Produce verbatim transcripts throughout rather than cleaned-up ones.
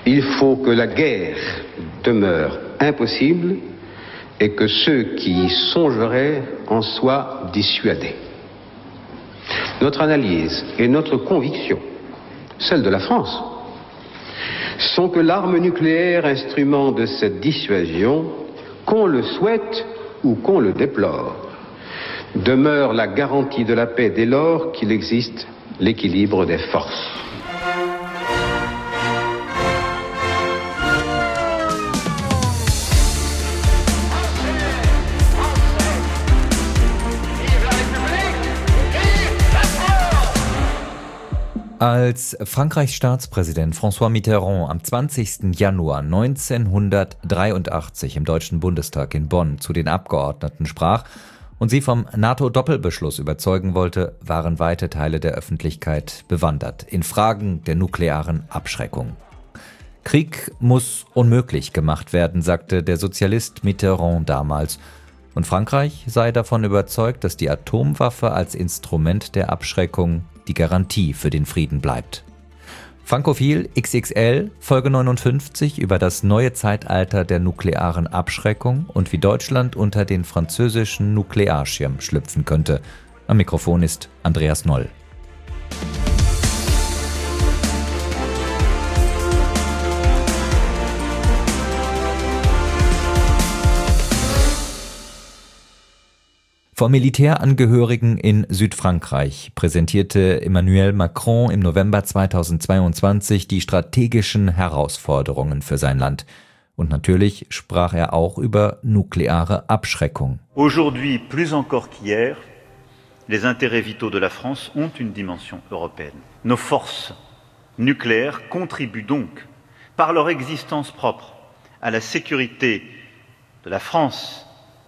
Il faut que la guerre demeure impossible et que ceux qui y songeraient en soient dissuadés. Notre analyse et notre conviction, celle de la France, sont que l'arme nucléaire, instrument de cette dissuasion, qu'on le souhaite ou qu'on le déplore, demeure la garantie de la paix dès lors qu'il existe l'équilibre des forces. Als Frankreichs Staatspräsident François Mitterrand am zwanzigsten Januar neunzehnhundertdreiundachtzig im Deutschen Bundestag in Bonn zu den Abgeordneten sprach und sie vom NATO-Doppelbeschluss überzeugen wollte, waren weite Teile der Öffentlichkeit bewandert in Fragen der nuklearen Abschreckung. Krieg muss unmöglich gemacht werden, sagte der Sozialist Mitterrand damals. Und Frankreich sei davon überzeugt, dass die Atomwaffe als Instrument der Abschreckung die Garantie für den Frieden bleibt. Frankophil X X L, Folge neunundfünfzig über das neue Zeitalter der nuklearen Abschreckung und wie Deutschland unter den französischen Nuklearschirm schlüpfen könnte. Am Mikrofon ist Andreas Noll. Vor Militärangehörigen in Südfrankreich präsentierte Emmanuel Macron im November zweitausendzweiundzwanzig die strategischen Herausforderungen für sein Land. Und natürlich sprach er auch über nukleare Abschreckung. Aujourd'hui, plus encore qu'hier, les intérêts vitaux de la France ont une dimension européenne. Nos forces nucléaires contribuent donc, par leur existence propre, à la sécurité de la France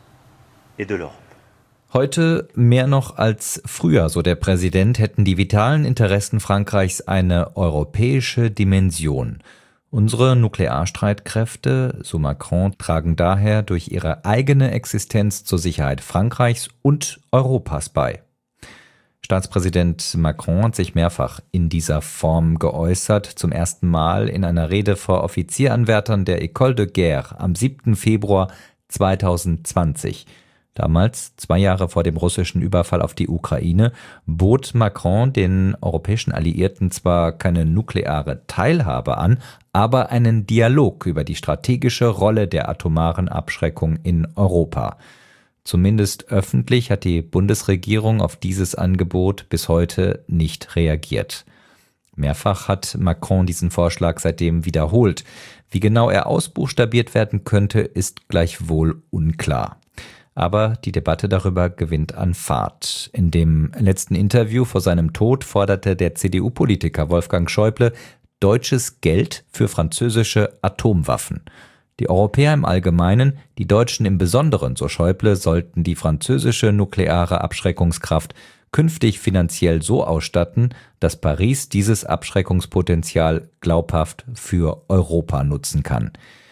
et de l'Europe. Heute mehr noch als früher, so der Präsident, hätten die vitalen Interessen Frankreichs eine europäische Dimension. Unsere Nuklearstreitkräfte, so Macron, tragen daher durch ihre eigene Existenz zur Sicherheit Frankreichs und Europas bei. Staatspräsident Macron hat sich mehrfach in dieser Form geäußert, zum ersten Mal in einer Rede vor Offizieranwärtern der École de Guerre am siebten Februar zweitausendzwanzig. Damals, zwei Jahre vor dem russischen Überfall auf die Ukraine, bot Macron den europäischen Alliierten zwar keine nukleare Teilhabe an, aber einen Dialog über die strategische Rolle der atomaren Abschreckung in Europa. Zumindest öffentlich hat die Bundesregierung auf dieses Angebot bis heute nicht reagiert. Mehrfach hat Macron diesen Vorschlag seitdem wiederholt. Wie genau er ausbuchstabiert werden könnte, ist gleichwohl unklar. Aber die Debatte darüber gewinnt an Fahrt. In dem letzten Interview vor seinem Tod forderte der C D U-Politiker Wolfgang Schäuble deutsches Geld für französische Atomwaffen. Die Europäer im Allgemeinen, die Deutschen im Besonderen, so Schäuble, sollten die französische nukleare Abschreckungskraft künftig finanziell so ausstatten, dass Paris dieses Abschreckungspotenzial glaubhaft für Europa nutzen kann.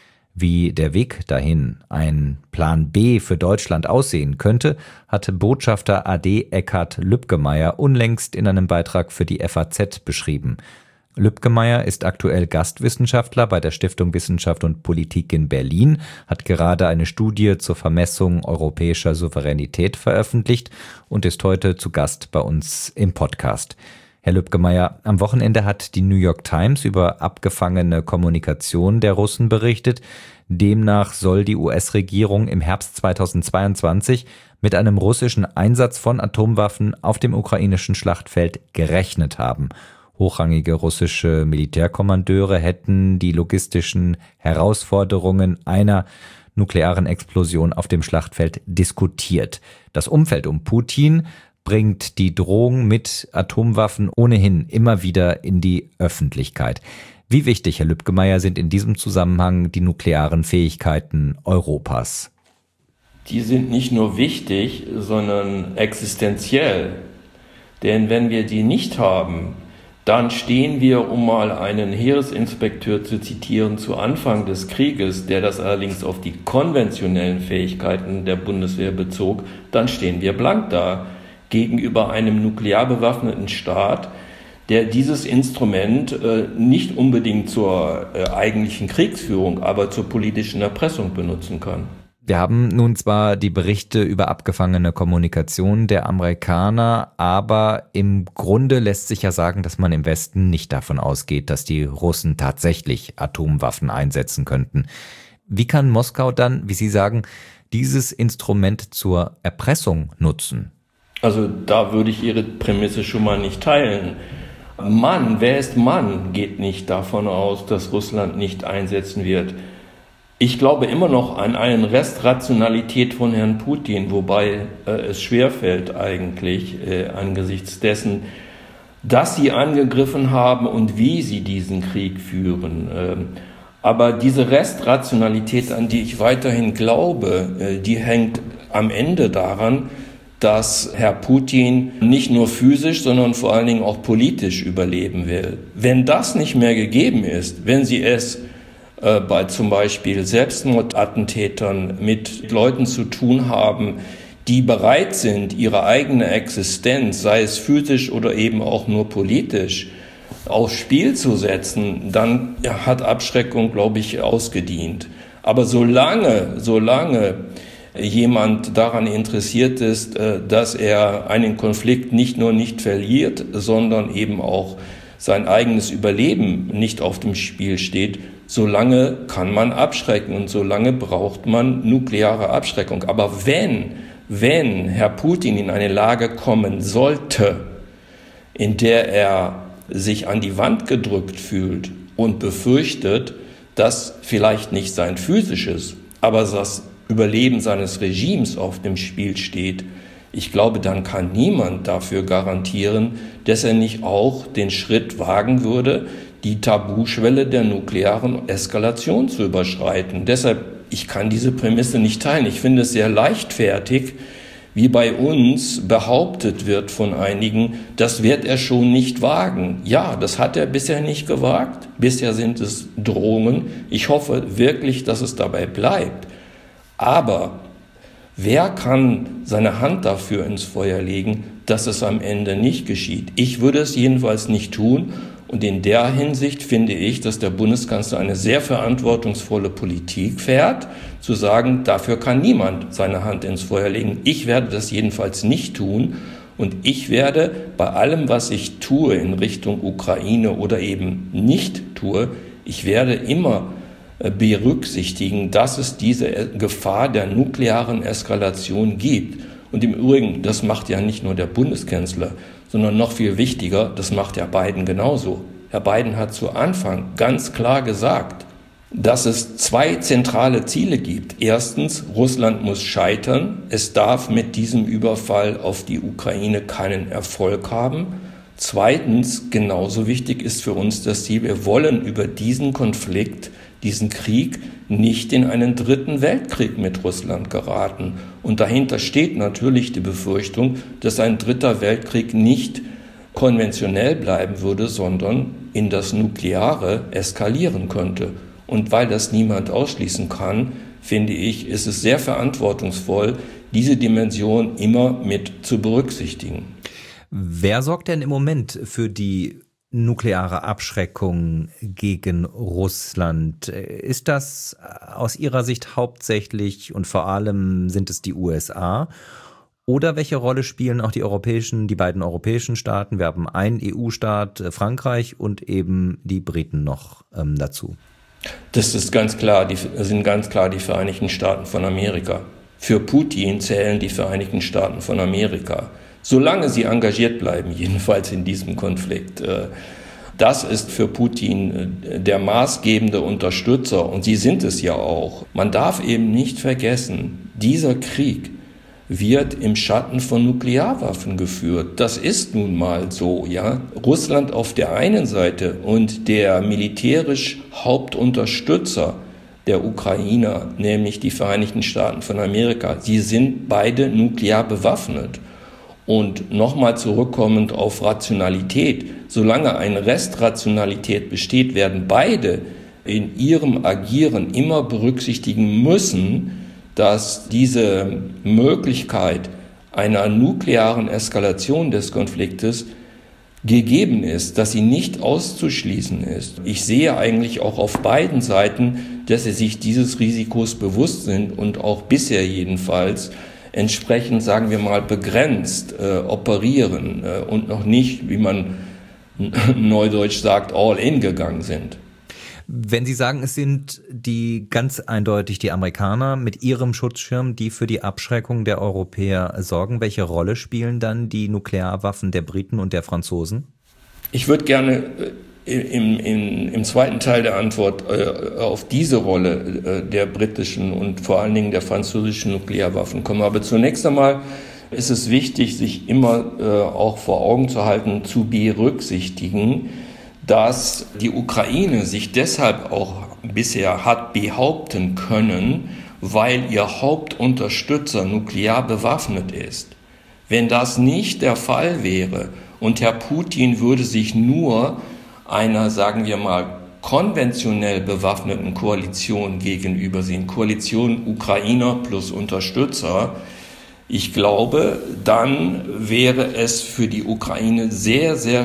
Wie der Weg dahin, ein Plan B für Deutschland aussehen könnte, hatte Botschafter A D Eckhard Lübgemeyer unlängst in einem Beitrag für die F A Z beschrieben. Lübgemeyer ist aktuell Gastwissenschaftler bei der Stiftung Wissenschaft und Politik in Berlin, hat gerade eine Studie zur Vermessung europäischer Souveränität veröffentlicht und ist heute zu Gast bei uns im Podcast. Herr Lübgemeyer, am Wochenende hat die New York Times über abgefangene Kommunikation der Russen berichtet. Demnach soll die U S-Regierung im Herbst zweitausendzweiundzwanzig mit einem russischen Einsatz von Atomwaffen auf dem ukrainischen Schlachtfeld gerechnet haben. Hochrangige russische Militärkommandeure hätten die logistischen Herausforderungen einer nuklearen Explosion auf dem Schlachtfeld diskutiert. Das Umfeld um Putin bringt die Drohung mit Atomwaffen ohnehin immer wieder in die Öffentlichkeit. Wie wichtig, Herr Lübgemeyer, sind in diesem Zusammenhang die nuklearen Fähigkeiten Europas? Die sind nicht nur wichtig, sondern existenziell. Denn wenn wir die nicht haben, dann stehen wir, um mal einen Heeresinspekteur zu zitieren, zu Anfang des Krieges, der das allerdings auf die konventionellen Fähigkeiten der Bundeswehr bezog, dann stehen wir blank da gegenüber einem nuklear bewaffneten Staat, der dieses Instrument äh, nicht unbedingt zur äh, eigentlichen Kriegsführung, aber zur politischen Erpressung benutzen kann. Wir haben nun zwar die Berichte über abgefangene Kommunikation der Amerikaner, aber im Grunde lässt sich ja sagen, dass man im Westen nicht davon ausgeht, dass die Russen tatsächlich Atomwaffen einsetzen könnten. Wie kann Moskau dann, wie Sie sagen, dieses Instrument zur Erpressung nutzen? Also da würde ich Ihre Prämisse schon mal nicht teilen. Mann, wer ist Mann, geht nicht davon aus, dass Russland nicht einsetzen wird. Ich glaube immer noch an einen Rest Rationalität von Herrn Putin, wobei äh, es schwerfällt eigentlich äh, angesichts dessen, dass sie angegriffen haben und wie sie diesen Krieg führen. Ähm, aber diese Restrationalität, an die ich weiterhin glaube, äh, die hängt am Ende daran, dass Herr Putin nicht nur physisch, sondern vor allen Dingen auch politisch überleben will. Wenn das nicht mehr gegeben ist, wenn sie es äh, bei zum Beispiel Selbstmordattentätern mit Leuten zu tun haben, die bereit sind, ihre eigene Existenz, sei es physisch oder eben auch nur politisch, aufs Spiel zu setzen, dann hat Abschreckung, glaube ich, ausgedient. Aber solange, solange jemand daran interessiert ist, dass er einen Konflikt nicht nur nicht verliert, sondern eben auch sein eigenes Überleben nicht auf dem Spiel steht, solange kann man abschrecken und solange braucht man nukleare Abschreckung. Aber wenn, wenn Herr Putin in eine Lage kommen sollte, in der er sich an die Wand gedrückt fühlt und befürchtet, dass vielleicht nicht sein physisches, aber das Überleben seines Regimes auf dem Spiel steht, ich glaube, dann kann niemand dafür garantieren, dass er nicht auch den Schritt wagen würde, die Tabuschwelle der nuklearen Eskalation zu überschreiten. Deshalb, ich kann diese Prämisse nicht teilen. Ich finde es sehr leichtfertig, wie bei uns behauptet wird von einigen, das wird er schon nicht wagen. Ja, das hat er bisher nicht gewagt. Bisher sind es Drohungen. Ich hoffe wirklich, dass es dabei bleibt. Aber wer kann seine Hand dafür ins Feuer legen, dass es am Ende nicht geschieht? Ich würde es jedenfalls nicht tun. Und in der Hinsicht finde ich, dass der Bundeskanzler eine sehr verantwortungsvolle Politik fährt, zu sagen, dafür kann niemand seine Hand ins Feuer legen. Ich werde das jedenfalls nicht tun. Und ich werde bei allem, was ich tue in Richtung Ukraine oder eben nicht tue, ich werde immer berücksichtigen, dass es diese Gefahr der nuklearen Eskalation gibt. Und im Übrigen, das macht ja nicht nur der Bundeskanzler, sondern noch viel wichtiger, das macht Herr Biden genauso. Herr Biden hat zu Anfang ganz klar gesagt, dass es zwei zentrale Ziele gibt. Erstens, Russland muss scheitern. Es darf mit diesem Überfall auf die Ukraine keinen Erfolg haben. Zweitens, genauso wichtig ist für uns das Ziel, wir wollen über diesen Konflikt, diesen Krieg nicht in einen dritten Weltkrieg mit Russland geraten. Und dahinter steht natürlich die Befürchtung, dass ein dritter Weltkrieg nicht konventionell bleiben würde, sondern in das Nukleare eskalieren könnte. Und weil das niemand ausschließen kann, finde ich, ist es sehr verantwortungsvoll, diese Dimension immer mit zu berücksichtigen. Wer sorgt denn im Moment für die nukleare Abschreckung gegen Russland? Ist das aus Ihrer Sicht hauptsächlich und vor allem sind es die U S A? Oder welche Rolle spielen auch die europäischen, die beiden europäischen Staaten? Wir haben einen E U-Staat, Frankreich, und eben die Briten noch ähm, dazu. Das ist ganz klar, die sind ganz klar die Vereinigten Staaten von Amerika. Für Putin zählen die Vereinigten Staaten von Amerika. Solange sie engagiert bleiben, jedenfalls in diesem Konflikt. Das ist für Putin der maßgebende Unterstützer und sie sind es ja auch. Man darf eben nicht vergessen, dieser Krieg wird im Schatten von Nuklearwaffen geführt. Das ist nun mal so, ja. Russland auf der einen Seite und der militärisch Hauptunterstützer der Ukrainer, nämlich die Vereinigten Staaten von Amerika, sie sind beide nuklear bewaffnet. Und nochmal zurückkommend auf Rationalität, solange eine Restrationalität besteht, werden beide in ihrem Agieren immer berücksichtigen müssen, dass diese Möglichkeit einer nuklearen Eskalation des Konfliktes gegeben ist, dass sie nicht auszuschließen ist. Ich sehe eigentlich auch auf beiden Seiten, dass sie sich dieses Risikos bewusst sind und auch bisher jedenfalls entsprechend, sagen wir mal, begrenzt äh, operieren äh, und noch nicht, wie man neudeutsch sagt, all in gegangen sind. Wenn Sie sagen, es sind die ganz eindeutig die Amerikaner mit ihrem Schutzschirm, die für die Abschreckung der Europäer sorgen, welche Rolle spielen dann die Nuklearwaffen der Briten und der Franzosen? Ich würde gerne im, im, im zweiten Teil der Antwort äh, auf diese Rolle äh, der britischen und vor allen Dingen der französischen Nuklearwaffen kommen. Aber zunächst einmal ist es wichtig, sich immer äh, auch vor Augen zu halten, zu berücksichtigen, dass die Ukraine sich deshalb auch bisher hat behaupten können, weil ihr Hauptunterstützer nuklear bewaffnet ist. Wenn das nicht der Fall wäre und Herr Putin würde sich nur einer, sagen wir mal, konventionell bewaffneten Koalition gegenübersehen, Koalition Ukrainer plus Unterstützer, ich glaube, dann wäre es für die Ukraine sehr, sehr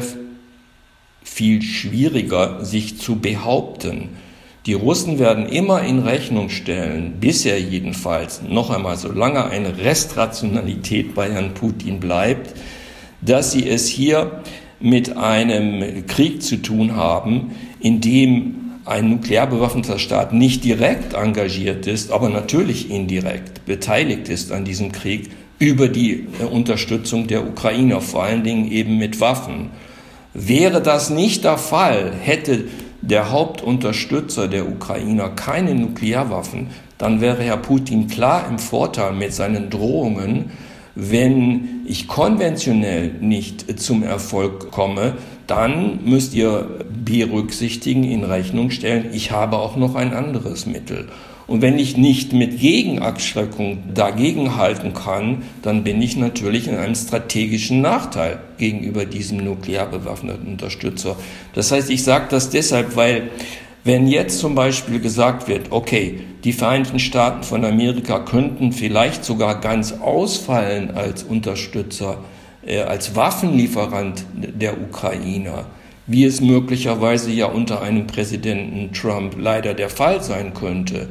viel schwieriger, sich zu behaupten. Die Russen werden immer in Rechnung stellen, bisher jedenfalls, noch einmal, solange eine Restrationalität bei Herrn Putin bleibt, dass sie es hier mit einem Krieg zu tun haben, in dem ein nuklear bewaffneter Staat nicht direkt engagiert ist, aber natürlich indirekt beteiligt ist an diesem Krieg über die Unterstützung der Ukrainer, vor allen Dingen eben mit Waffen. Wäre das nicht der Fall, hätte der Hauptunterstützer der Ukrainer keine Nuklearwaffen, dann wäre Herr Putin klar im Vorteil mit seinen Drohungen. Wenn ich konventionell nicht zum Erfolg komme, dann müsst ihr berücksichtigen, in Rechnung stellen, ich habe auch noch ein anderes Mittel. Und wenn ich nicht mit Gegenabschreckung dagegenhalten kann, dann bin ich natürlich in einem strategischen Nachteil gegenüber diesem nuklear bewaffneten Unterstützer. Das heißt, ich sage das deshalb, weil wenn jetzt zum Beispiel gesagt wird, okay, die Vereinigten Staaten von Amerika könnten vielleicht sogar ganz ausfallen als Unterstützer, äh, als Waffenlieferant der Ukrainer, wie es möglicherweise ja unter einem Präsidenten Trump leider der Fall sein könnte,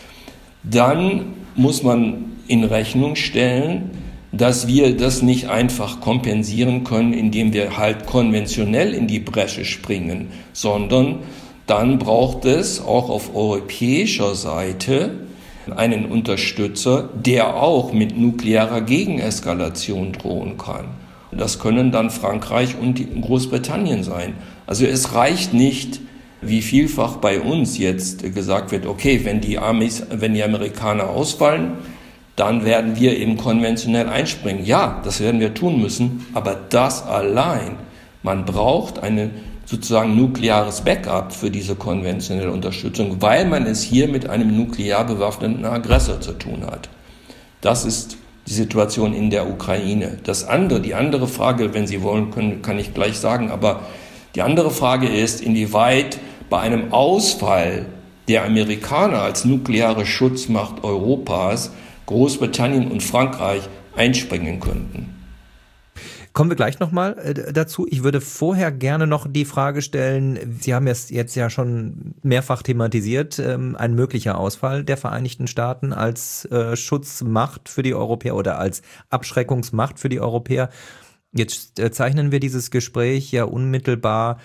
dann muss man in Rechnung stellen, dass wir das nicht einfach kompensieren können, indem wir halt konventionell in die Bresche springen, sondern dann braucht es auch auf europäischer Seite einen Unterstützer, der auch mit nuklearer Gegeneskalation drohen kann. Das können dann Frankreich und Großbritannien sein. Also es reicht nicht, wie vielfach bei uns jetzt gesagt wird, okay, wenn die Amis, wenn die Amerikaner ausfallen, dann werden wir eben konventionell einspringen. Ja, das werden wir tun müssen, aber das allein, man braucht eine sozusagen nukleares Backup für diese konventionelle Unterstützung, weil man es hier mit einem nuklear bewaffneten Aggressor zu tun hat. Das ist die Situation in der Ukraine. Das andere, die andere Frage, wenn Sie wollen, können, kann ich gleich sagen, aber die andere Frage ist, inwieweit bei einem Ausfall der Amerikaner als nukleare Schutzmacht Europas Großbritannien und Frankreich einspringen könnten. Kommen wir gleich nochmal äh, dazu. Ich würde vorher gerne noch die Frage stellen, Sie haben es jetzt ja schon mehrfach thematisiert, ähm, ein möglicher Ausfall der Vereinigten Staaten als äh, Schutzmacht für die Europäer oder als Abschreckungsmacht für die Europäer. Jetzt äh, zeichnen wir dieses Gespräch ja unmittelbar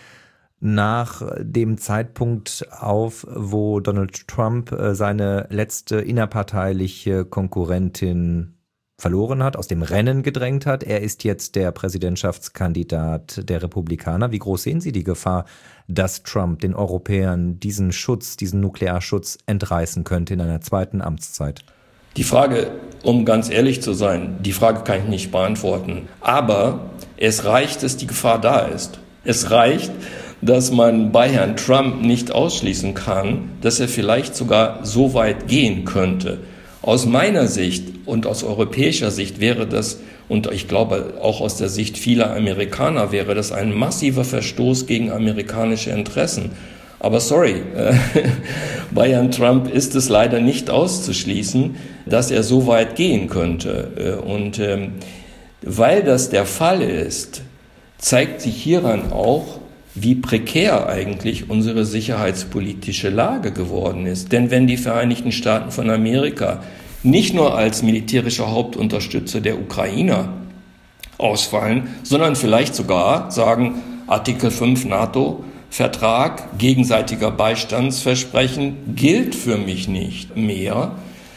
nach dem Zeitpunkt auf, wo Donald Trump äh, seine letzte innerparteiliche Konkurrentin verloren hat, aus dem Rennen gedrängt hat. Er ist jetzt der Präsidentschaftskandidat der Republikaner. Wie groß sehen Sie die Gefahr, dass Trump den Europäern diesen Schutz, diesen Nuklearschutz entreißen könnte in einer zweiten Amtszeit? Die Frage, um ganz ehrlich zu sein, die Frage kann ich nicht beantworten. Aber es reicht, dass die Gefahr da ist. Es reicht, dass man bei Herrn Trump nicht ausschließen kann, dass er vielleicht sogar so weit gehen könnte. Aus meiner Sicht und aus europäischer Sicht wäre das, und ich glaube auch aus der Sicht vieler Amerikaner, wäre das ein massiver Verstoß gegen amerikanische Interessen. Aber sorry, äh, bei Herrn Trump ist es leider nicht auszuschließen, dass er so weit gehen könnte. Und ähm, weil das der Fall ist, zeigt sich hieran auch, wie prekär eigentlich unsere sicherheitspolitische Lage geworden ist. Denn wenn die Vereinigten Staaten von Amerika nicht nur als militärischer Hauptunterstützer der Ukrainer ausfallen, sondern vielleicht sogar sagen, Artikel fünf NATO-Vertrag, gegenseitiger Beistandsversprechen gilt für mich nicht mehr,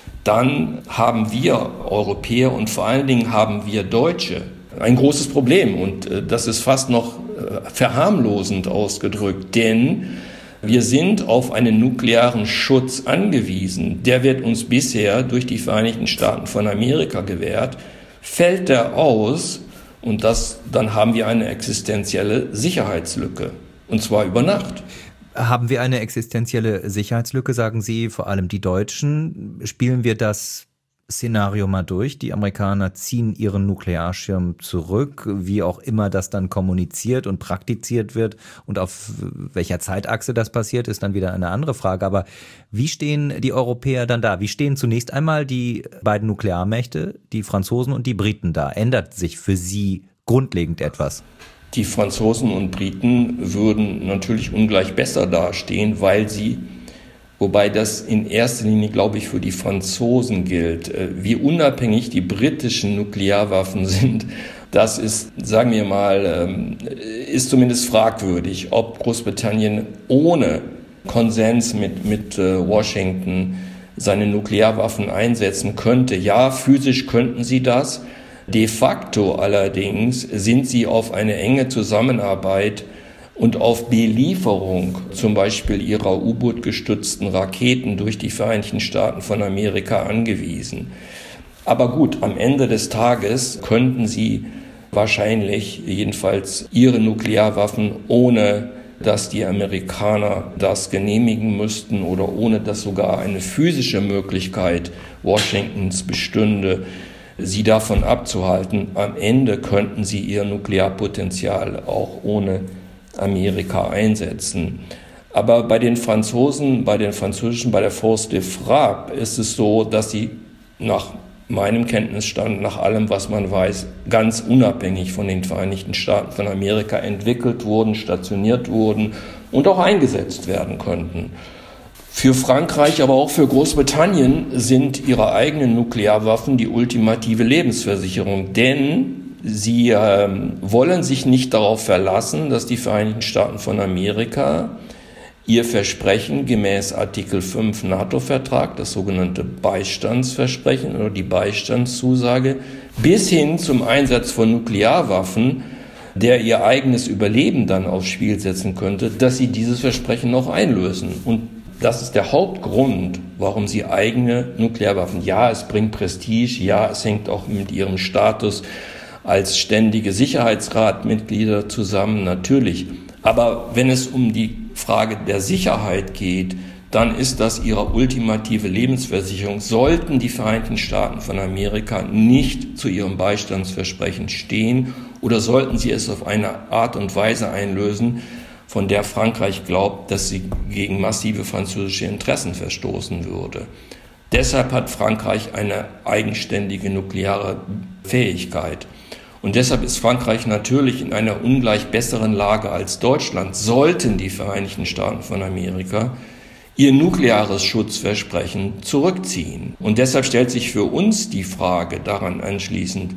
dann haben wir Europäer und vor allen Dingen haben wir Deutsche ein großes Problem. Und äh, das ist fast noch äh, verharmlosend ausgedrückt, denn wir sind auf einen nuklearen Schutz angewiesen. Der wird uns bisher durch die Vereinigten Staaten von Amerika gewährt. Fällt der aus, und das, dann haben wir eine existenzielle Sicherheitslücke. Und zwar über Nacht. Haben wir eine existenzielle Sicherheitslücke, sagen Sie, vor allem die Deutschen? Spielen wir das Szenario mal durch? Die Amerikaner ziehen ihren Nuklearschirm zurück, wie auch immer das dann kommuniziert und praktiziert wird und auf welcher Zeitachse das passiert, ist dann wieder eine andere Frage. Aber wie stehen die Europäer dann da? Wie stehen zunächst einmal die beiden Nuklearmächte, die Franzosen und die Briten da? Ändert sich für Sie grundlegend etwas? Die Franzosen und Briten würden natürlich ungleich besser dastehen, weil sie, wobei das in erster Linie, glaube ich, für die Franzosen gilt, wie unabhängig die britischen Nuklearwaffen sind, das ist, sagen wir mal, ist zumindest fragwürdig, ob Großbritannien ohne Konsens mit, mit Washington seine Nuklearwaffen einsetzen könnte. Ja, physisch könnten sie das. De facto allerdings sind sie auf eine enge Zusammenarbeit und auf Belieferung zum Beispiel ihrer U-Boot-gestützten Raketen durch die Vereinigten Staaten von Amerika angewiesen. Aber gut, am Ende des Tages könnten sie wahrscheinlich jedenfalls ihre Nuklearwaffen, ohne dass die Amerikaner das genehmigen müssten oder ohne dass sogar eine physische Möglichkeit Washingtons bestünde, sie davon abzuhalten. Am Ende könnten sie ihr Nuklearpotenzial auch ohne Amerika einsetzen. Aber bei den Franzosen, bei den Französischen, bei der Force de Frappe ist es so, dass sie nach meinem Kenntnisstand, nach allem, was man weiß, ganz unabhängig von den Vereinigten Staaten von Amerika entwickelt wurden, stationiert wurden und auch eingesetzt werden könnten. Für Frankreich, aber auch für Großbritannien sind ihre eigenen Nuklearwaffen die ultimative Lebensversicherung, denn sie äh, wollen sich nicht darauf verlassen, dass die Vereinigten Staaten von Amerika ihr Versprechen gemäß Artikel fünf NATO-Vertrag, das sogenannte Beistandsversprechen oder die Beistandszusage, bis hin zum Einsatz von Nuklearwaffen, der ihr eigenes Überleben dann aufs Spiel setzen könnte, dass sie dieses Versprechen noch einlösen. Und das ist der Hauptgrund, warum sie eigene Nuklearwaffen, ja, es bringt Prestige, ja, es hängt auch mit ihrem Status als ständige Sicherheitsratmitglieder zusammen, natürlich. Aber wenn es um die Frage der Sicherheit geht, dann ist das ihre ultimative Lebensversicherung. Sollten die Vereinigten Staaten von Amerika nicht zu ihrem Beistandsversprechen stehen oder sollten sie es auf eine Art und Weise einlösen, von der Frankreich glaubt, dass sie gegen massive französische Interessen verstoßen würde. Deshalb hat Frankreich eine eigenständige nukleare Fähigkeit. Und deshalb ist Frankreich natürlich in einer ungleich besseren Lage als Deutschland, sollten die Vereinigten Staaten von Amerika ihr nukleares Schutzversprechen zurückziehen. Und deshalb stellt sich für uns die Frage daran anschließend,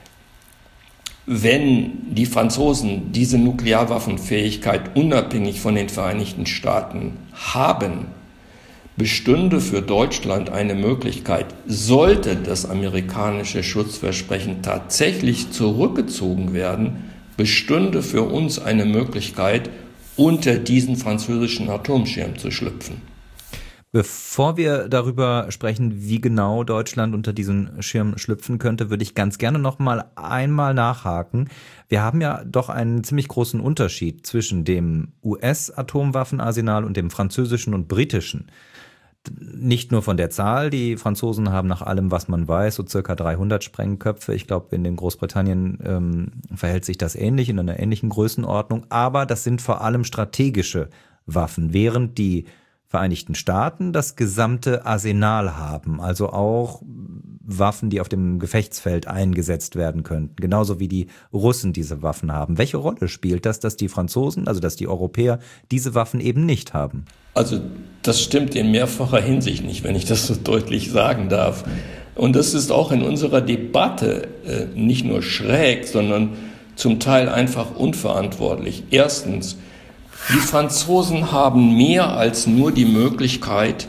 wenn die Franzosen diese Nuklearwaffenfähigkeit unabhängig von den Vereinigten Staaten haben, bestünde für Deutschland eine Möglichkeit, sollte das amerikanische Schutzversprechen tatsächlich zurückgezogen werden, bestünde für uns eine Möglichkeit, unter diesen französischen Atomschirm zu schlüpfen. Bevor wir darüber sprechen, wie genau Deutschland unter diesen Schirm schlüpfen könnte, würde ich ganz gerne noch mal einmal nachhaken. Wir haben ja doch einen ziemlich großen Unterschied zwischen dem U S-Atomwaffenarsenal und dem französischen und britischen. Nicht nur von der Zahl, die Franzosen haben nach allem, was man weiß, so circa dreihundert Sprengköpfe. Ich glaube, in den Großbritannien ähm, verhält sich das ähnlich, in einer ähnlichen Größenordnung. Aber das sind vor allem strategische Waffen, während die Vereinigten Staaten das gesamte Arsenal haben, also auch Waffen, die auf dem Gefechtsfeld eingesetzt werden könnten, genauso wie die Russen diese Waffen haben. Welche Rolle spielt das, dass die Franzosen, also dass die Europäer diese Waffen eben nicht haben? Also das stimmt in mehrfacher Hinsicht nicht, wenn ich das so deutlich sagen darf. Und das ist auch in unserer Debatte äh, nicht nur schräg, sondern zum Teil einfach unverantwortlich. Erstens, die Franzosen haben mehr als nur die Möglichkeit,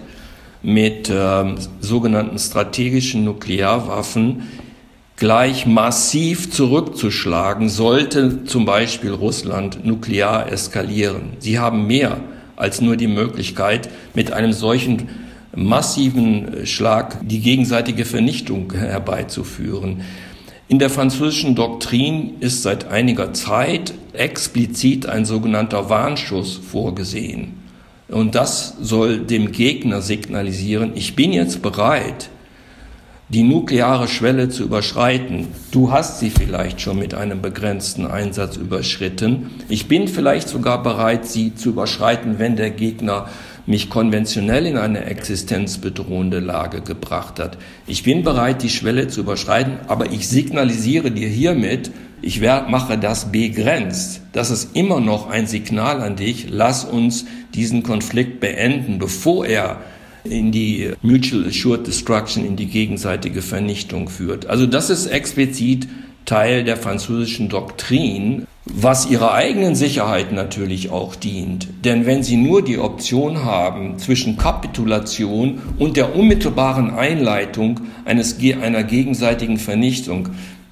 mit äh, sogenannten strategischen Nuklearwaffen gleich massiv zurückzuschlagen, sollte zum Beispiel Russland nuklear eskalieren. Sie haben mehr als nur die Möglichkeit, mit einem solchen massiven Schlag die gegenseitige Vernichtung herbeizuführen. In der französischen Doktrin ist seit einiger Zeit explizit ein sogenannter Warnschuss vorgesehen. Und das soll dem Gegner signalisieren, ich bin jetzt bereit, die nukleare Schwelle zu überschreiten. Du hast sie vielleicht schon mit einem begrenzten Einsatz überschritten. Ich bin vielleicht sogar bereit, sie zu überschreiten, wenn der Gegner mich konventionell in eine existenzbedrohende Lage gebracht hat. Ich bin bereit, die Schwelle zu überschreiten, aber ich signalisiere dir hiermit, ich mache das begrenzt. Das ist immer noch ein Signal an dich, lass uns diesen Konflikt beenden, bevor er in die Mutual Assured Destruction, in die gegenseitige Vernichtung führt. Also das ist explizit Teil der französischen Doktrin, was ihrer eigenen Sicherheit natürlich auch dient. Denn wenn sie nur die Option haben zwischen Kapitulation und der unmittelbaren Einleitung eines, einer gegenseitigen Vernichtung,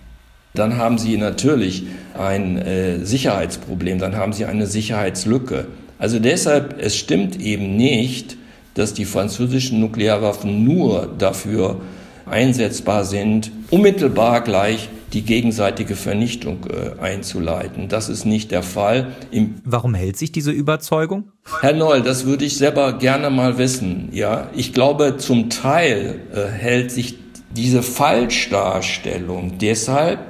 dann haben sie natürlich ein äh, Sicherheitsproblem, dann haben sie eine Sicherheitslücke. Also deshalb, es stimmt eben nicht, dass die französischen Nuklearwaffen nur dafür einsetzbar sind, unmittelbar gleich die gegenseitige Vernichtung äh, einzuleiten. Das ist nicht der Fall. Im Warum hält sich diese Überzeugung? Herr Noll, das würde ich selber gerne mal wissen. Ja, ich glaube, zum Teil äh, hält sich diese Falschdarstellung deshalb,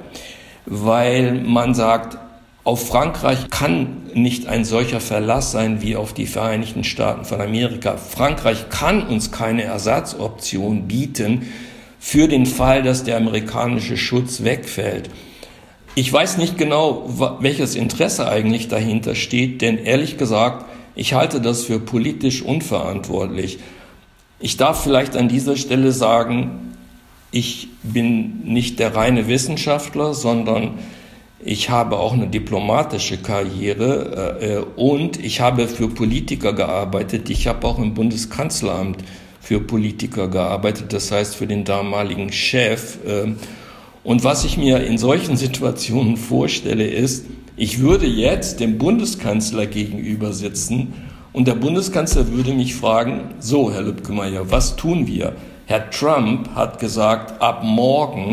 weil man sagt, auf Frankreich kann nicht ein solcher Verlass sein wie auf die Vereinigten Staaten von Amerika. Frankreich kann uns keine Ersatzoption bieten für den Fall, dass der amerikanische Schutz wegfällt. Ich weiß nicht genau, welches Interesse eigentlich dahinter steht, denn ehrlich gesagt, ich halte das für politisch unverantwortlich. Ich darf vielleicht an dieser Stelle sagen, ich bin nicht der reine Wissenschaftler, sondern ich habe auch eine diplomatische Karriere äh, und ich habe für Politiker gearbeitet. Ich habe auch im Bundeskanzleramt für Politiker gearbeitet, das heißt für den damaligen Chef. Äh, und was ich mir in solchen Situationen vorstelle, ist, ich würde jetzt dem Bundeskanzler gegenüber sitzen und der Bundeskanzler würde mich fragen, so Herr Lübcke-Meier, was tun wir? Herr Trump hat gesagt, ab morgen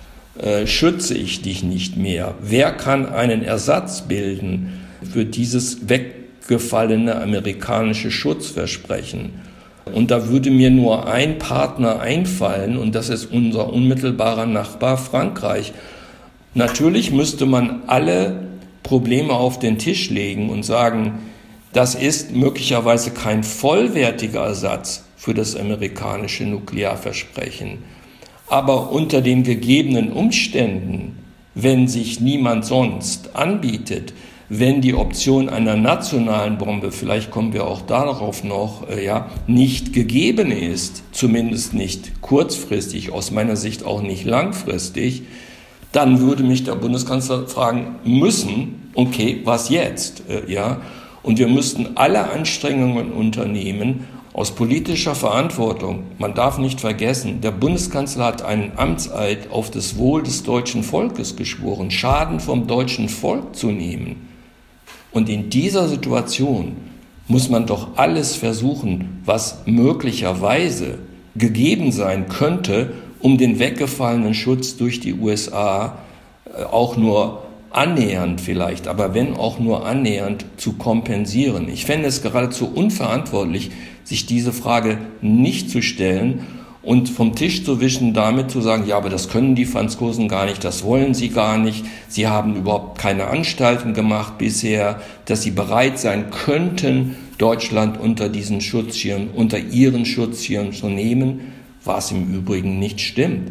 äh, schütze ich dich nicht mehr. Wer kann einen Ersatz bilden für dieses weggefallene amerikanische Schutzversprechen? Und da würde mir nur ein Partner einfallen und das ist unser unmittelbarer Nachbar Frankreich. Natürlich müsste man alle Probleme auf den Tisch legen und sagen, das ist möglicherweise kein vollwertiger Ersatz für das amerikanische Nuklearversprechen. Aber unter den gegebenen Umständen, wenn sich niemand sonst anbietet, wenn die Option einer nationalen Bombe, vielleicht kommen wir auch darauf noch, äh, ja, nicht gegeben ist, zumindest nicht kurzfristig, aus meiner Sicht auch nicht langfristig, dann würde mich der Bundeskanzler fragen müssen, okay, was jetzt? Äh, ja? Und wir müssten alle Anstrengungen unternehmen, aus politischer Verantwortung. Man darf nicht vergessen, der Bundeskanzler hat einen Amtseid auf das Wohl des deutschen Volkes geschworen, Schaden vom deutschen Volk zu nehmen. Und in dieser Situation muss man doch alles versuchen, was möglicherweise gegeben sein könnte, um den weggefallenen Schutz durch die U S A auch nur annähernd vielleicht, aber wenn auch nur annähernd zu kompensieren. Ich fände es geradezu unverantwortlich, sich diese Frage nicht zu stellen und vom Tisch zu wischen, damit zu sagen, ja, aber das können die Franzosen gar nicht, das wollen sie gar nicht, sie haben überhaupt keine Anstalten gemacht bisher, dass sie bereit sein könnten, Deutschland unter diesen Schutzschirm, unter ihren Schutzschirm zu nehmen, was im Übrigen nicht stimmt.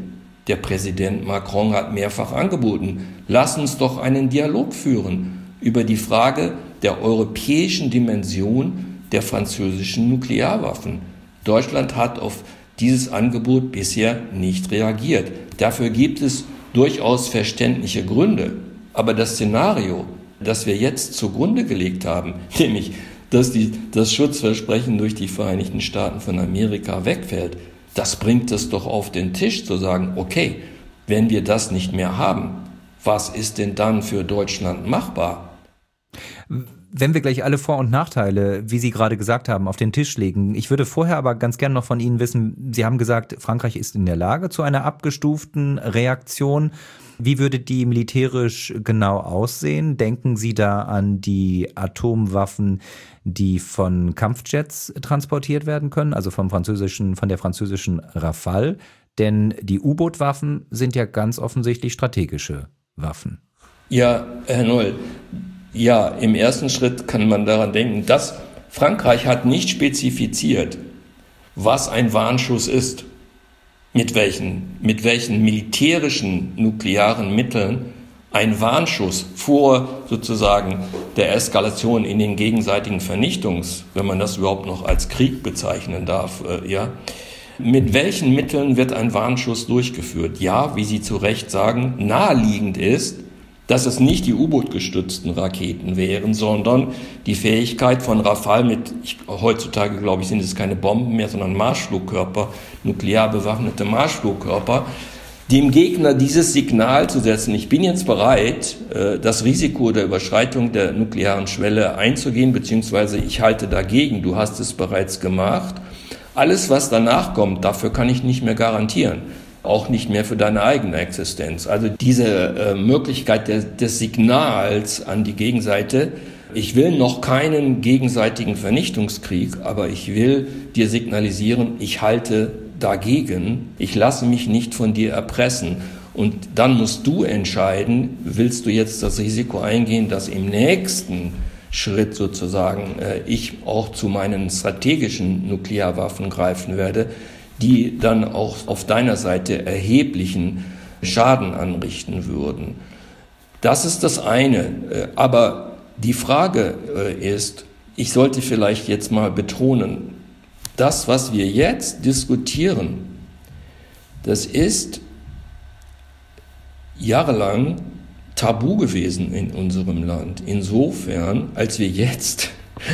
Der Präsident Macron hat mehrfach angeboten, lass uns doch einen Dialog führen über die Frage der europäischen Dimension der französischen Nuklearwaffen. Deutschland hat auf dieses Angebot bisher nicht reagiert. Dafür gibt es durchaus verständliche Gründe. Aber das Szenario, das wir jetzt zugrunde gelegt haben, nämlich, dass die, das Schutzversprechen durch die Vereinigten Staaten von Amerika wegfällt, das bringt es doch auf den Tisch zu sagen, okay, wenn wir das nicht mehr haben, was ist denn dann für Deutschland machbar? Wenn wir gleich alle Vor- und Nachteile, wie Sie gerade gesagt haben, auf den Tisch legen. Ich würde vorher aber ganz gerne noch von Ihnen wissen, Sie haben gesagt, Frankreich ist in der Lage zu einer abgestuften Reaktion. Wie würde die militärisch genau aussehen? Denken Sie da an die Atomwaffen, die von Kampfjets transportiert werden können, also vom französischen, von der französischen Rafale? Denn die U-Boot-Waffen sind ja ganz offensichtlich strategische Waffen. Ja, Herr Noll, ja, im ersten Schritt kann man daran denken, dass Frankreich hat nicht spezifiziert, was ein Warnschuss ist, mit welchen, mit welchen militärischen nuklearen Mitteln ein Warnschuss vor sozusagen der Eskalation in den gegenseitigen Vernichtungs, wenn man das überhaupt noch als Krieg bezeichnen darf, äh, ja, mit welchen Mitteln wird ein Warnschuss durchgeführt? Ja, wie Sie zu Recht sagen, naheliegend ist, dass es nicht die U-Boot-gestützten Raketen wären, sondern die Fähigkeit von Rafale mit, ich, heutzutage glaube ich, sind es keine Bomben mehr, sondern Marschflugkörper, nuklear bewaffnete Marschflugkörper, dem Gegner dieses Signal zu setzen, ich bin jetzt bereit, das Risiko der Überschreitung der nuklearen Schwelle einzugehen, beziehungsweise ich halte dagegen, du hast es bereits gemacht. Alles, was danach kommt, dafür kann ich nicht mehr garantieren. Auch nicht mehr für deine eigene Existenz. Also diese äh, Möglichkeit der, des Signals an die Gegenseite, ich will noch keinen gegenseitigen Vernichtungskrieg, aber ich will dir signalisieren, ich halte dagegen, ich lasse mich nicht von dir erpressen. Und dann musst du entscheiden, willst du jetzt das Risiko eingehen, dass im nächsten Schritt sozusagen äh, ich auch zu meinen strategischen Nuklearwaffen greifen werde, die dann auch auf deiner Seite erheblichen Schaden anrichten würden. Das ist das eine. Aber die Frage ist, ich sollte vielleicht jetzt mal betonen, das, was wir jetzt diskutieren, das ist jahrelang tabu gewesen in unserem Land. Insofern, als wir jetzt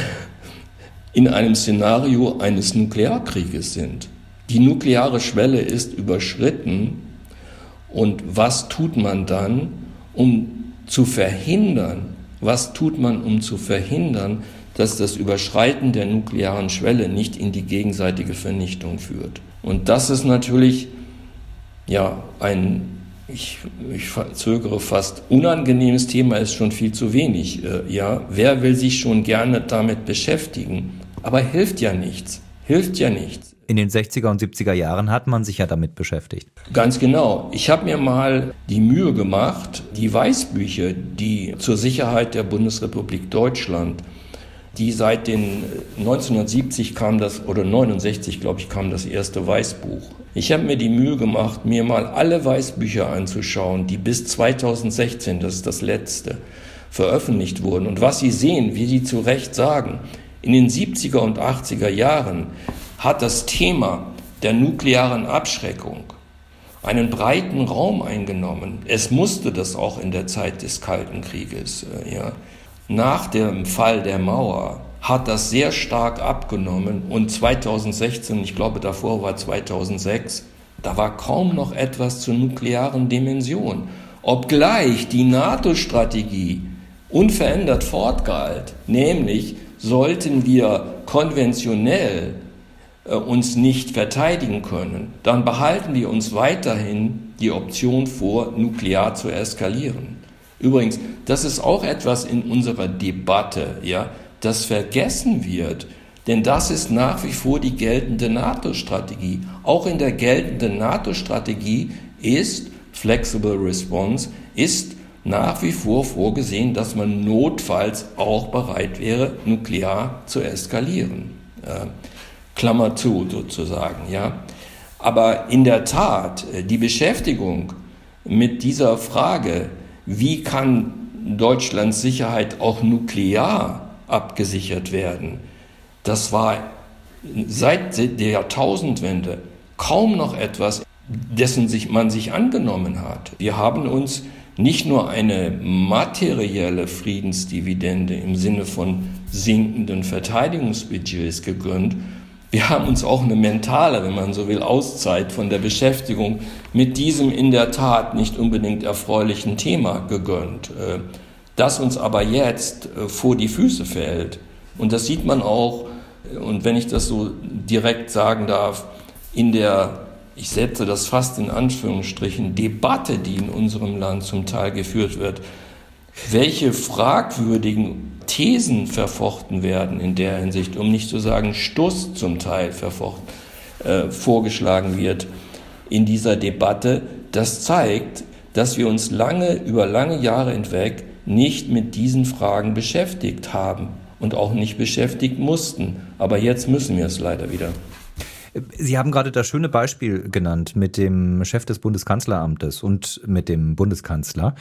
in einem Szenario eines Nuklearkrieges sind. Die nukleare Schwelle ist überschritten und was tut man dann, um zu verhindern, was tut man, um zu verhindern, dass das Überschreiten der nuklearen Schwelle nicht in die gegenseitige Vernichtung führt. Und das ist natürlich ja ein, ich, ich zögere fast, unangenehmes Thema, ist schon viel zu wenig. Äh, ja, wer will sich schon gerne damit beschäftigen? Aber hilft ja nichts, hilft ja nichts. In den sechziger und siebziger Jahren hat man sich ja damit beschäftigt. Ganz genau. Ich habe mir mal die Mühe gemacht, die Weißbücher, die zur Sicherheit der Bundesrepublik Deutschland, die seit den neunzehnhundertsiebzig kam das, oder neunundsechzig, glaube ich, kam das erste Weißbuch. Ich habe mir die Mühe gemacht, mir mal alle Weißbücher anzuschauen, die bis zweitausendsechzehn, das ist das letzte, veröffentlicht wurden. Und was Sie sehen, wie Sie zu Recht sagen, in den siebziger und achtziger Jahren hat das Thema der nuklearen Abschreckung einen breiten Raum eingenommen. Es musste das auch in der Zeit des Kalten Krieges. Ja. Nach dem Fall der Mauer hat das sehr stark abgenommen und zweitausendsechzehn, ich glaube davor war zweitausendsechs, da war kaum noch etwas zur nuklearen Dimension. Obgleich die NATO-Strategie unverändert fortgalt, nämlich sollten wir konventionell uns nicht verteidigen können, dann behalten wir uns weiterhin die Option vor, nuklear zu eskalieren. Übrigens, das ist auch etwas in unserer Debatte, ja, das vergessen wird, denn das ist nach wie vor die geltende NATO-Strategie. Auch in der geltenden NATO-Strategie ist Flexible Response, ist nach wie vor vorgesehen, dass man notfalls auch bereit wäre, nuklear zu eskalieren. Äh, Klammer zu sozusagen, ja. Aber in der Tat, die Beschäftigung mit dieser Frage, wie kann Deutschlands Sicherheit auch nuklear abgesichert werden, das war seit der Jahrtausendwende kaum noch etwas, dessen sich man sich angenommen hat. Wir haben uns nicht nur eine materielle Friedensdividende im Sinne von sinkenden Verteidigungsbudgets gegönnt, wir haben uns auch eine mentale, wenn man so will, Auszeit von der Beschäftigung mit diesem in der Tat nicht unbedingt erfreulichen Thema gegönnt, das uns aber jetzt vor die Füße fällt. Und das sieht man auch, und wenn ich das so direkt sagen darf, in der, ich setze das fast in Anführungsstrichen, Debatte, die in unserem Land zum Teil geführt wird, welche fragwürdigen Thesen verfochten werden in der Hinsicht, um nicht zu sagen Stuss zum Teil verfochten, äh, vorgeschlagen wird in dieser Debatte, das zeigt, dass wir uns lange, über lange Jahre hinweg nicht mit diesen Fragen beschäftigt haben und auch nicht beschäftigt mussten. Aber jetzt müssen wir es leider wieder. Sie haben gerade das schöne Beispiel genannt mit dem Chef des Bundeskanzleramtes und mit dem Bundeskanzler.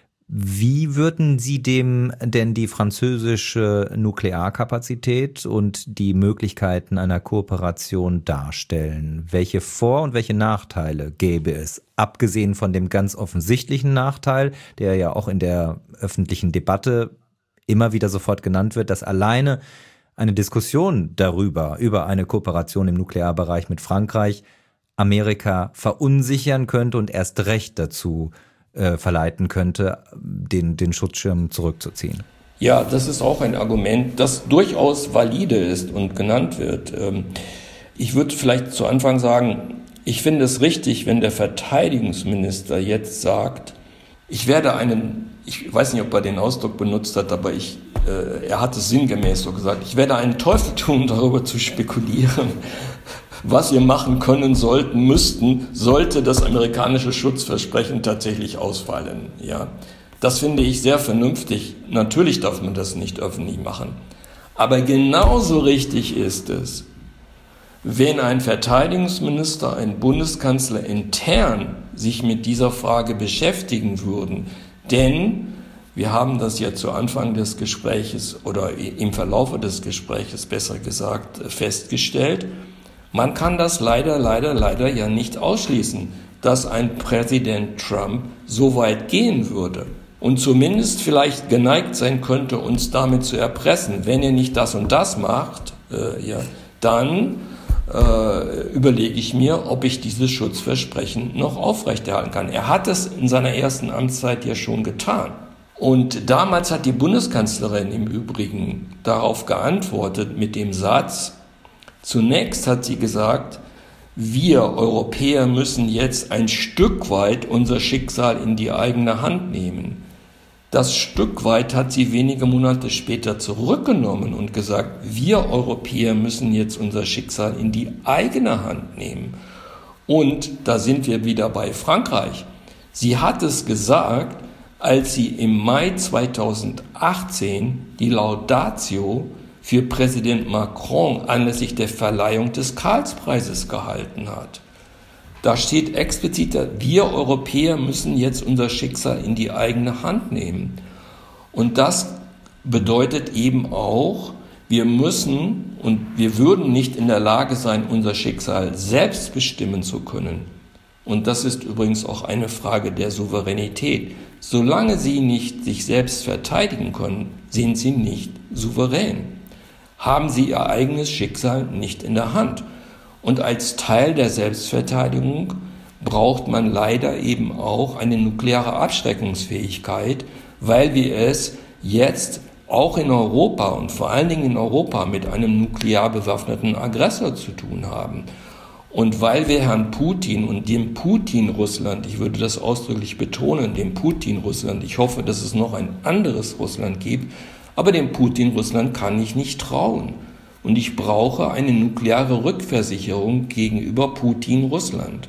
Wie würden Sie dem denn die französische Nuklearkapazität und die Möglichkeiten einer Kooperation darstellen? Welche Vor- und welche Nachteile gäbe es? Abgesehen von dem ganz offensichtlichen Nachteil, der ja auch in der öffentlichen Debatte immer wieder sofort genannt wird, dass alleine eine Diskussion darüber, über eine Kooperation im Nuklearbereich mit Frankreich, Amerika verunsichern könnte und erst recht dazu äh, verleiten könnte, den, den Schutzschirm zurückzuziehen. Ja, das ist auch ein Argument, das durchaus valide ist und genannt wird. Ich würde vielleicht zu Anfang sagen, ich finde es richtig, wenn der Verteidigungsminister jetzt sagt, ich werde einen, ich weiß nicht, ob er den Ausdruck benutzt hat, aber ich, äh, er hat es sinngemäß so gesagt, ich werde einen Teufel tun, darüber zu spekulieren, was wir machen können sollten, müssten, sollte das amerikanische Schutzversprechen tatsächlich ausfallen. Ja, das finde ich sehr vernünftig. Natürlich darf man das nicht öffentlich machen. Aber genauso richtig ist es, wenn ein Verteidigungsminister, ein Bundeskanzler intern sich mit dieser Frage beschäftigen würden. Denn wir haben das ja zu Anfang des Gespräches oder im Verlaufe des Gespräches besser gesagt festgestellt. Man kann das leider, leider, leider ja nicht ausschließen, dass ein Präsident Trump so weit gehen würde und zumindest vielleicht geneigt sein könnte, uns damit zu erpressen. Wenn er nicht das und das macht, äh, ja, dann äh, überlege ich mir, ob ich dieses Schutzversprechen noch aufrechterhalten kann. Er hat es in seiner ersten Amtszeit ja schon getan. Und damals hat die Bundeskanzlerin im Übrigen darauf geantwortet mit dem Satz, zunächst hat sie gesagt, wir Europäer müssen jetzt ein Stück weit unser Schicksal in die eigene Hand nehmen. Das Stück weit hat sie wenige Monate später zurückgenommen und gesagt, wir Europäer müssen jetzt unser Schicksal in die eigene Hand nehmen. Und da sind wir wieder bei Frankreich. Sie hat es gesagt, als sie im Mai zweitausendachtzehn die Laudatio für Präsident Macron anlässlich der Verleihung des Karlspreises gehalten hat. Da steht explizit, wir Europäer müssen jetzt unser Schicksal in die eigene Hand nehmen. Und das bedeutet eben auch, wir müssen und wir würden nicht in der Lage sein, unser Schicksal selbst bestimmen zu können. Und das ist übrigens auch eine Frage der Souveränität. Solange sie nicht sich selbst verteidigen können, sind sie nicht souverän. Haben sie ihr eigenes Schicksal nicht in der Hand. Und als Teil der Selbstverteidigung braucht man leider eben auch eine nukleare Abschreckungsfähigkeit, weil wir es jetzt auch in Europa und vor allen Dingen in Europa mit einem nuklear bewaffneten Aggressor zu tun haben. Und weil wir Herrn Putin und dem Putin-Russland, ich würde das ausdrücklich betonen, dem Putin-Russland, ich hoffe, dass es noch ein anderes Russland gibt, aber dem Putin-Russland kann ich nicht trauen. Und ich brauche eine nukleare Rückversicherung gegenüber Putin-Russland.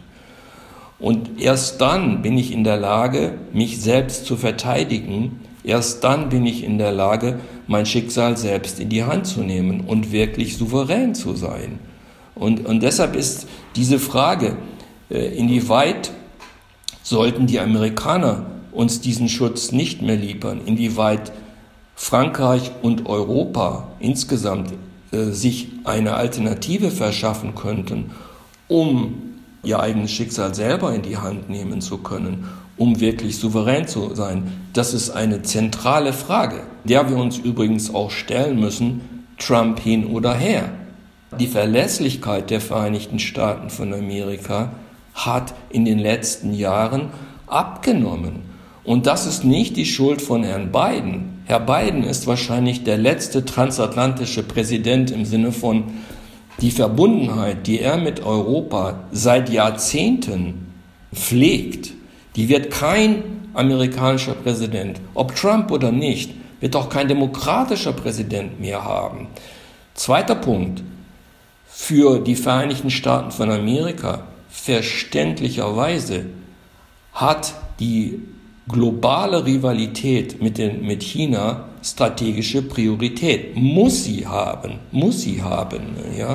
Und erst dann bin ich in der Lage, mich selbst zu verteidigen. Erst dann bin ich in der Lage, mein Schicksal selbst in die Hand zu nehmen und wirklich souverän zu sein. Und, und deshalb ist diese Frage, äh, inwieweit sollten die Amerikaner uns diesen Schutz nicht mehr liefern, inwieweit Frankreich und Europa insgesamt äh, sich eine Alternative verschaffen könnten, um ihr eigenes Schicksal selber in die Hand nehmen zu können, um wirklich souverän zu sein. Das ist eine zentrale Frage, der wir uns übrigens auch stellen müssen, Trump hin oder her. Die Verlässlichkeit der Vereinigten Staaten von Amerika hat in den letzten Jahren abgenommen. Und das ist nicht die Schuld von Herrn Biden. Herr Biden ist wahrscheinlich der letzte transatlantische Präsident im Sinne von die Verbundenheit, die er mit Europa seit Jahrzehnten pflegt, die wird kein amerikanischer Präsident, ob Trump oder nicht, wird auch kein demokratischer Präsident mehr haben. Zweiter Punkt, für die Vereinigten Staaten von Amerika, verständlicherweise hat die globale Rivalität mit, den, mit China strategische Priorität. Muss sie haben, muss sie haben. Ja.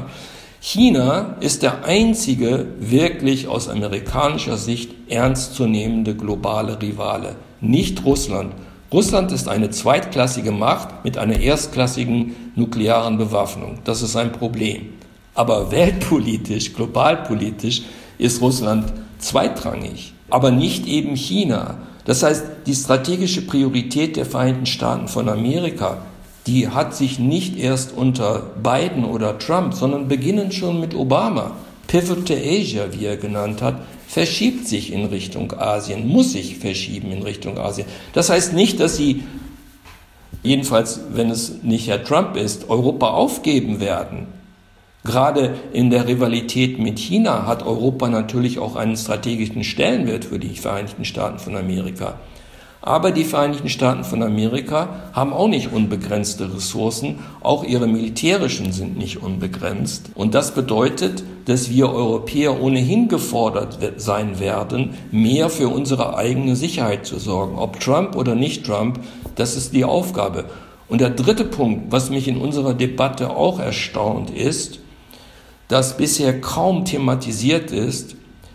China ist der einzige wirklich aus amerikanischer Sicht ernstzunehmende globale Rivale, nicht Russland. Russland ist eine zweitklassige Macht mit einer erstklassigen nuklearen Bewaffnung. Das ist ein Problem. Aber weltpolitisch, globalpolitisch ist Russland zweitrangig, aber nicht eben China. Das heißt, die strategische Priorität der Vereinigten Staaten von Amerika, die hat sich nicht erst unter Biden oder Trump, sondern beginnend schon mit Obama. Pivot to Asia, wie er genannt hat, verschiebt sich in Richtung Asien, muss sich verschieben in Richtung Asien. Das heißt nicht, dass sie, jedenfalls wenn es nicht Herr Trump ist, Europa aufgeben werden. Gerade in der Rivalität mit China hat Europa natürlich auch einen strategischen Stellenwert für die Vereinigten Staaten von Amerika. Aber die Vereinigten Staaten von Amerika haben auch nicht unbegrenzte Ressourcen, auch ihre militärischen sind nicht unbegrenzt. Und das bedeutet, dass wir Europäer ohnehin gefordert sein werden, mehr für unsere eigene Sicherheit zu sorgen. Ob Trump oder nicht Trump, das ist die Aufgabe. Und der dritte Punkt, was mich in unserer Debatte auch erstaunt, ist, dass bisher kaum thematisiert ist,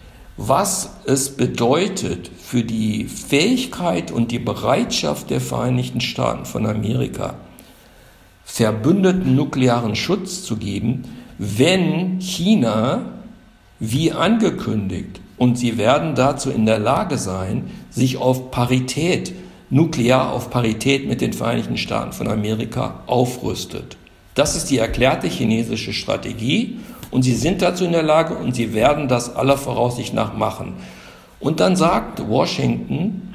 was es bedeutet für die Fähigkeit und die Bereitschaft der Vereinigten Staaten von Amerika, Verbündeten nuklearen Schutz zu geben, wenn China, wie angekündigt, und sie werden dazu in der Lage sein, sich auf Parität, nuklear auf Parität mit den Vereinigten Staaten von Amerika aufrüstet. Das ist die erklärte chinesische Strategie. Und sie sind dazu in der Lage und sie werden das aller Voraussicht nach machen. Und dann sagt Washington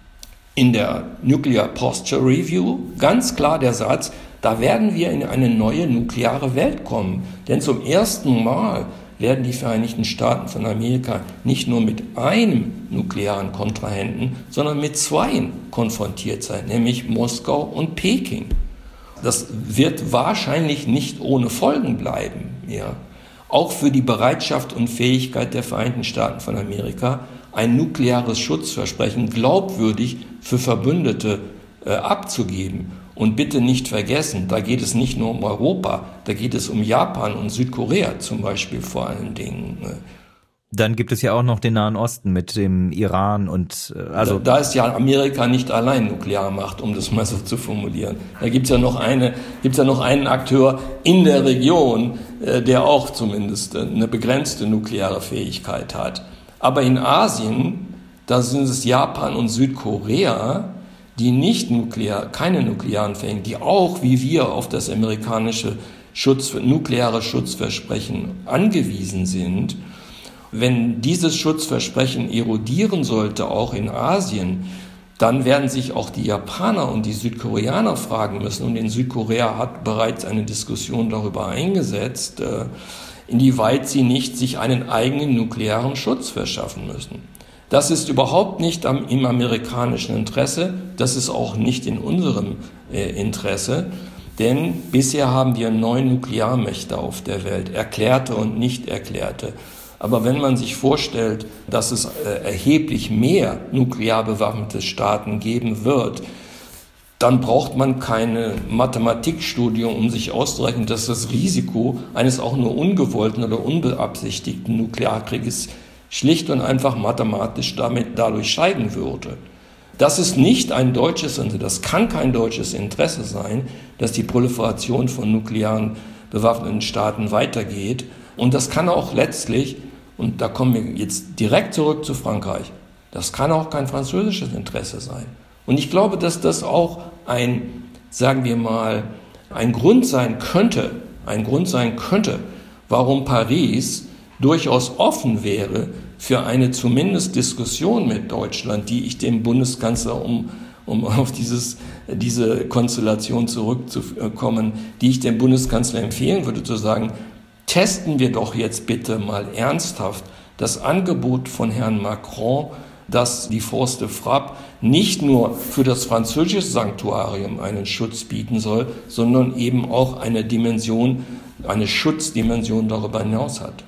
in der Nuclear Posture Review ganz klar der Satz, da werden wir in eine neue nukleare Welt kommen. Denn zum ersten Mal werden die Vereinigten Staaten von Amerika nicht nur mit einem nuklearen Kontrahenten, sondern mit zweien konfrontiert sein, nämlich Moskau und Peking. Das wird wahrscheinlich nicht ohne Folgen bleiben, ja. Auch für die Bereitschaft und Fähigkeit der Vereinigten Staaten von Amerika, ein nukleares Schutzversprechen glaubwürdig für Verbündete äh, abzugeben. Und bitte nicht vergessen, da geht es nicht nur um Europa, da geht es um Japan und Südkorea zum Beispiel vor allen Dingen. Dann gibt es ja auch noch den Nahen Osten mit dem Iran und äh, also da, da ist ja Amerika nicht allein Nuklearmacht, um das mal so zu formulieren. Da gibt's ja noch eine, gibt's ja noch einen Akteur in der Region, äh, der auch zumindest eine begrenzte nukleare Fähigkeit hat. Aber in Asien, da sind es Japan und Südkorea, die nicht nuklear, keine nuklearen Fähigkeiten, die auch wie wir auf das amerikanische Schutz, nukleare Schutzversprechen angewiesen sind. Wenn dieses Schutzversprechen erodieren sollte, auch in Asien, dann werden sich auch die Japaner und die Südkoreaner fragen müssen, und in Südkorea hat bereits eine Diskussion darüber eingesetzt, inwieweit sie nicht sich einen eigenen nuklearen Schutz verschaffen müssen. Das ist überhaupt nicht im amerikanischen Interesse, das ist auch nicht in unserem Interesse, denn bisher haben wir neun Nuklearmächte auf der Welt, erklärte und nicht erklärte. Aber wenn man sich vorstellt, dass es äh, erheblich mehr nuklear bewaffnete Staaten geben wird, dann braucht man kein Mathematikstudium, um sich auszurechnen, dass das Risiko eines auch nur ungewollten oder unbeabsichtigten Nuklearkrieges schlicht und einfach mathematisch damit dadurch steigen würde. Das ist nicht ein deutsches, und das kann kein deutsches Interesse sein, dass die Proliferation von nuklearen bewaffneten Staaten weitergeht. Und das kann auch letztlich, und da kommen wir jetzt direkt zurück zu Frankreich, das kann auch kein französisches Interesse sein. Und ich glaube, dass das auch ein, sagen wir mal, ein Grund sein könnte, ein Grund sein könnte, warum Paris durchaus offen wäre für eine zumindest Diskussion mit Deutschland, die ich dem Bundeskanzler, um, um auf dieses, diese Konstellation zurückzukommen, die ich dem Bundeskanzler empfehlen würde, zu sagen, testen wir doch jetzt bitte mal ernsthaft das Angebot von Herrn Macron, dass die Force de Frappe nicht nur für das französische Sanktuarium einen Schutz bieten soll, sondern eben auch eine Dimension, eine Schutzdimension darüber hinaus hat.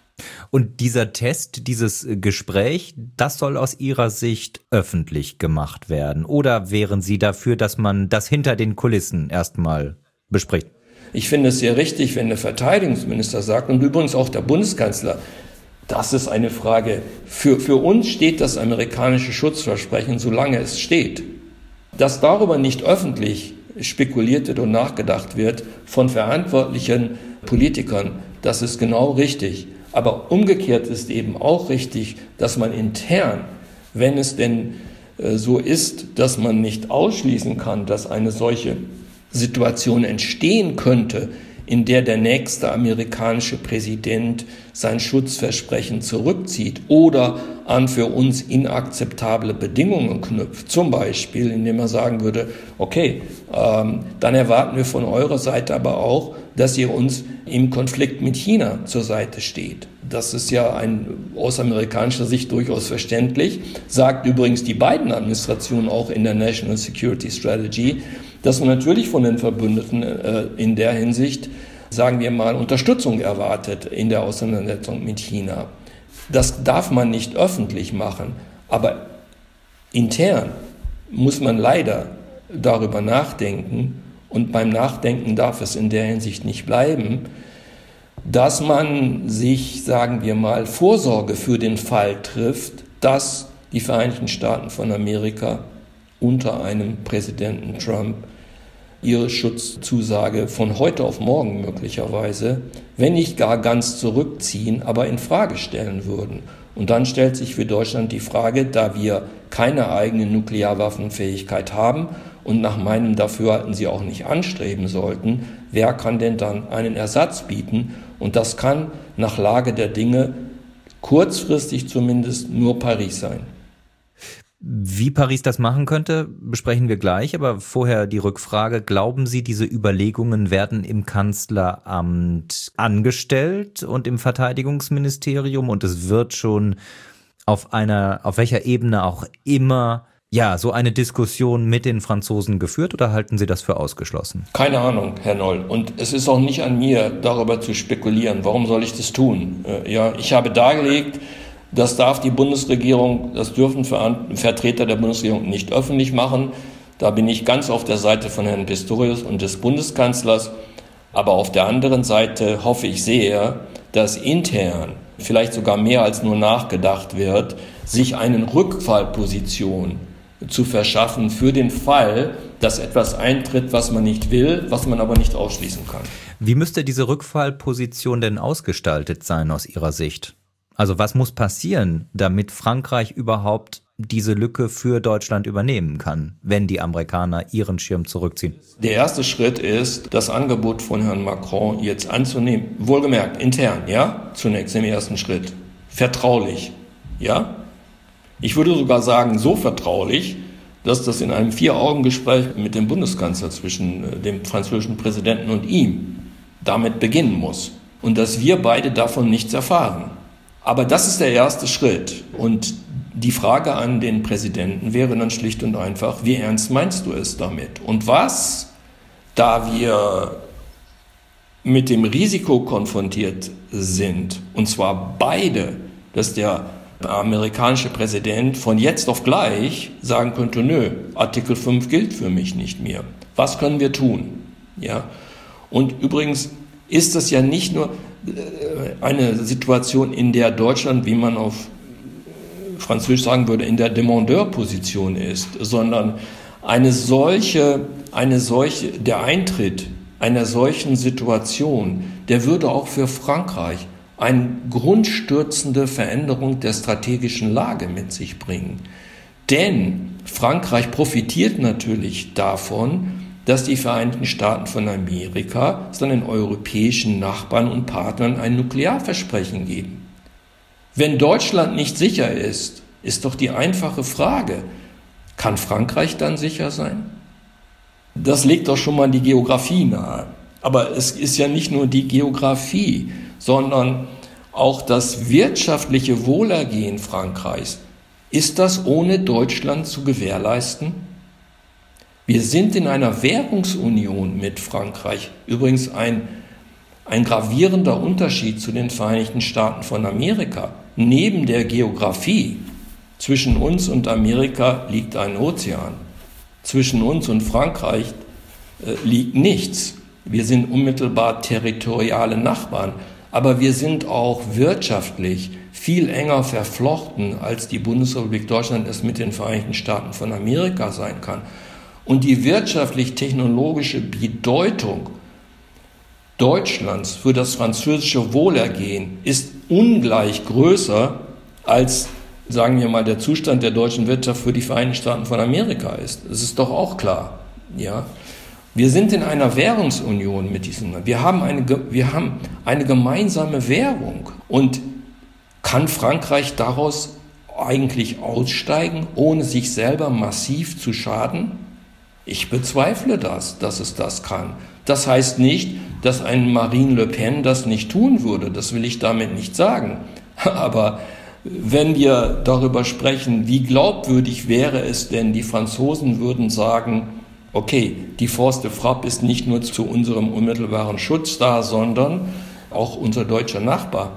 Und dieser Test, dieses Gespräch, das soll aus Ihrer Sicht öffentlich gemacht werden? Oder wären Sie dafür, dass man das hinter den Kulissen erstmal bespricht? Ich finde es sehr richtig, wenn der Verteidigungsminister sagt, und übrigens auch der Bundeskanzler, das ist eine Frage. Für, für uns steht das amerikanische Schutzversprechen, solange es steht. Dass darüber nicht öffentlich spekuliert wird und nachgedacht wird von verantwortlichen Politikern, das ist genau richtig. Aber umgekehrt ist eben auch richtig, dass man intern, wenn es denn äh, so ist, dass man nicht ausschließen kann, dass eine solche Situation entstehen könnte, in der der nächste amerikanische Präsident sein Schutzversprechen zurückzieht oder an für uns inakzeptable Bedingungen knüpft. Zum Beispiel, indem er sagen würde, okay, ähm, dann erwarten wir von eurer Seite aber auch, dass ihr uns im Konflikt mit China zur Seite steht. Das ist ja ein, aus amerikanischer Sicht durchaus verständlich, sagt übrigens die Biden-Administration auch in der National Security Strategy, dass man natürlich von den Verbündeten äh, in der Hinsicht, sagen wir mal, Unterstützung erwartet in der Auseinandersetzung mit China. Das darf man nicht öffentlich machen, aber intern muss man leider darüber nachdenken, und beim Nachdenken darf es in der Hinsicht nicht bleiben, dass man sich, sagen wir mal, Vorsorge für den Fall trifft, dass die Vereinigten Staaten von Amerika unter einem Präsidenten Trump ihre Schutzzusage von heute auf morgen möglicherweise, wenn nicht gar ganz zurückziehen, aber in Frage stellen würden. Und dann stellt sich für Deutschland die Frage, da wir keine eigene Nuklearwaffenfähigkeit haben und nach meinem Dafürhalten sie auch nicht anstreben sollten, wer kann denn dann einen Ersatz bieten? Und das kann nach Lage der Dinge kurzfristig zumindest nur Paris sein. Wie Paris das machen könnte, besprechen wir gleich, aber vorher die Rückfrage, glauben Sie, diese Überlegungen werden im Kanzleramt angestellt und im Verteidigungsministerium und es wird schon auf einer, auf welcher Ebene auch immer, ja, so eine Diskussion mit den Franzosen geführt, oder halten Sie das für ausgeschlossen? Keine Ahnung, Herr Noll. Und es ist auch nicht an mir, darüber zu spekulieren. Warum soll ich das tun? Ja, ich habe dargelegt, das darf die Bundesregierung, das dürfen Vertreter der Bundesregierung nicht öffentlich machen. Da bin ich ganz auf der Seite von Herrn Pistorius und des Bundeskanzlers. Aber auf der anderen Seite hoffe ich sehr, dass intern, vielleicht sogar mehr als nur nachgedacht wird, sich eine Rückfallposition zu verschaffen für den Fall, dass etwas eintritt, was man nicht will, was man aber nicht ausschließen kann. Wie müsste diese Rückfallposition denn ausgestaltet sein aus Ihrer Sicht? Also was muss passieren, damit Frankreich überhaupt diese Lücke für Deutschland übernehmen kann, wenn die Amerikaner ihren Schirm zurückziehen? Der erste Schritt ist, das Angebot von Herrn Macron jetzt anzunehmen. Wohlgemerkt, intern, ja, zunächst im ersten Schritt. Vertraulich, ja. Ich würde sogar sagen, so vertraulich, dass das in einem Vier-Augen-Gespräch mit dem Bundeskanzler zwischen dem französischen Präsidenten und ihm damit beginnen muss. Und dass wir beide davon nichts erfahren. Aber das ist der erste Schritt. Und die Frage an den Präsidenten wäre dann schlicht und einfach, wie ernst meinst du es damit? Und was, da wir mit dem Risiko konfrontiert sind, und zwar beide, dass der amerikanische Präsident von jetzt auf gleich sagen könnte, nö, Artikel fünf gilt für mich nicht mehr. Was können wir tun? Ja. Und übrigens ist das ja nicht nur eine Situation, in der Deutschland, wie man auf Französisch sagen würde, in der Demandeur-Position ist, sondern eine solche, eine solche, der Eintritt einer solchen Situation, der würde auch für Frankreich eine grundstürzende Veränderung der strategischen Lage mit sich bringen. Denn Frankreich profitiert natürlich davon, dass die Vereinigten Staaten von Amerika seinen europäischen Nachbarn und Partnern ein Nuklearversprechen geben. Wenn Deutschland nicht sicher ist, ist doch die einfache Frage, kann Frankreich dann sicher sein? Das legt doch schon mal die Geografie nahe. Aber es ist ja nicht nur die Geografie, sondern auch das wirtschaftliche Wohlergehen Frankreichs. Ist das ohne Deutschland zu gewährleisten? Wir sind in einer Währungsunion mit Frankreich. Übrigens ein, ein gravierender Unterschied zu den Vereinigten Staaten von Amerika. Neben der Geografie zwischen uns und Amerika liegt ein Ozean. Zwischen uns und Frankreich äh, liegt nichts. Wir sind unmittelbar territoriale Nachbarn, aber wir sind auch wirtschaftlich viel enger verflochten, als die Bundesrepublik Deutschland es mit den Vereinigten Staaten von Amerika sein kann. Und die wirtschaftlich-technologische Bedeutung Deutschlands für das französische Wohlergehen ist ungleich größer als, sagen wir mal, der Zustand der deutschen Wirtschaft für die Vereinigten Staaten von Amerika ist. Das ist doch auch klar. Ja? Wir sind in einer Währungsunion mit diesem Land. Wir haben eine, wir haben eine gemeinsame Währung. Und kann Frankreich daraus eigentlich aussteigen, ohne sich selber massiv zu schaden? Ich bezweifle das, dass es das kann. Das heißt nicht, dass ein Marine Le Pen das nicht tun würde. Das will ich damit nicht sagen. Aber wenn wir darüber sprechen, wie glaubwürdig wäre es denn, die Franzosen würden sagen, okay, die Force de Frappe ist nicht nur zu unserem unmittelbaren Schutz da, sondern auch unser deutscher Nachbar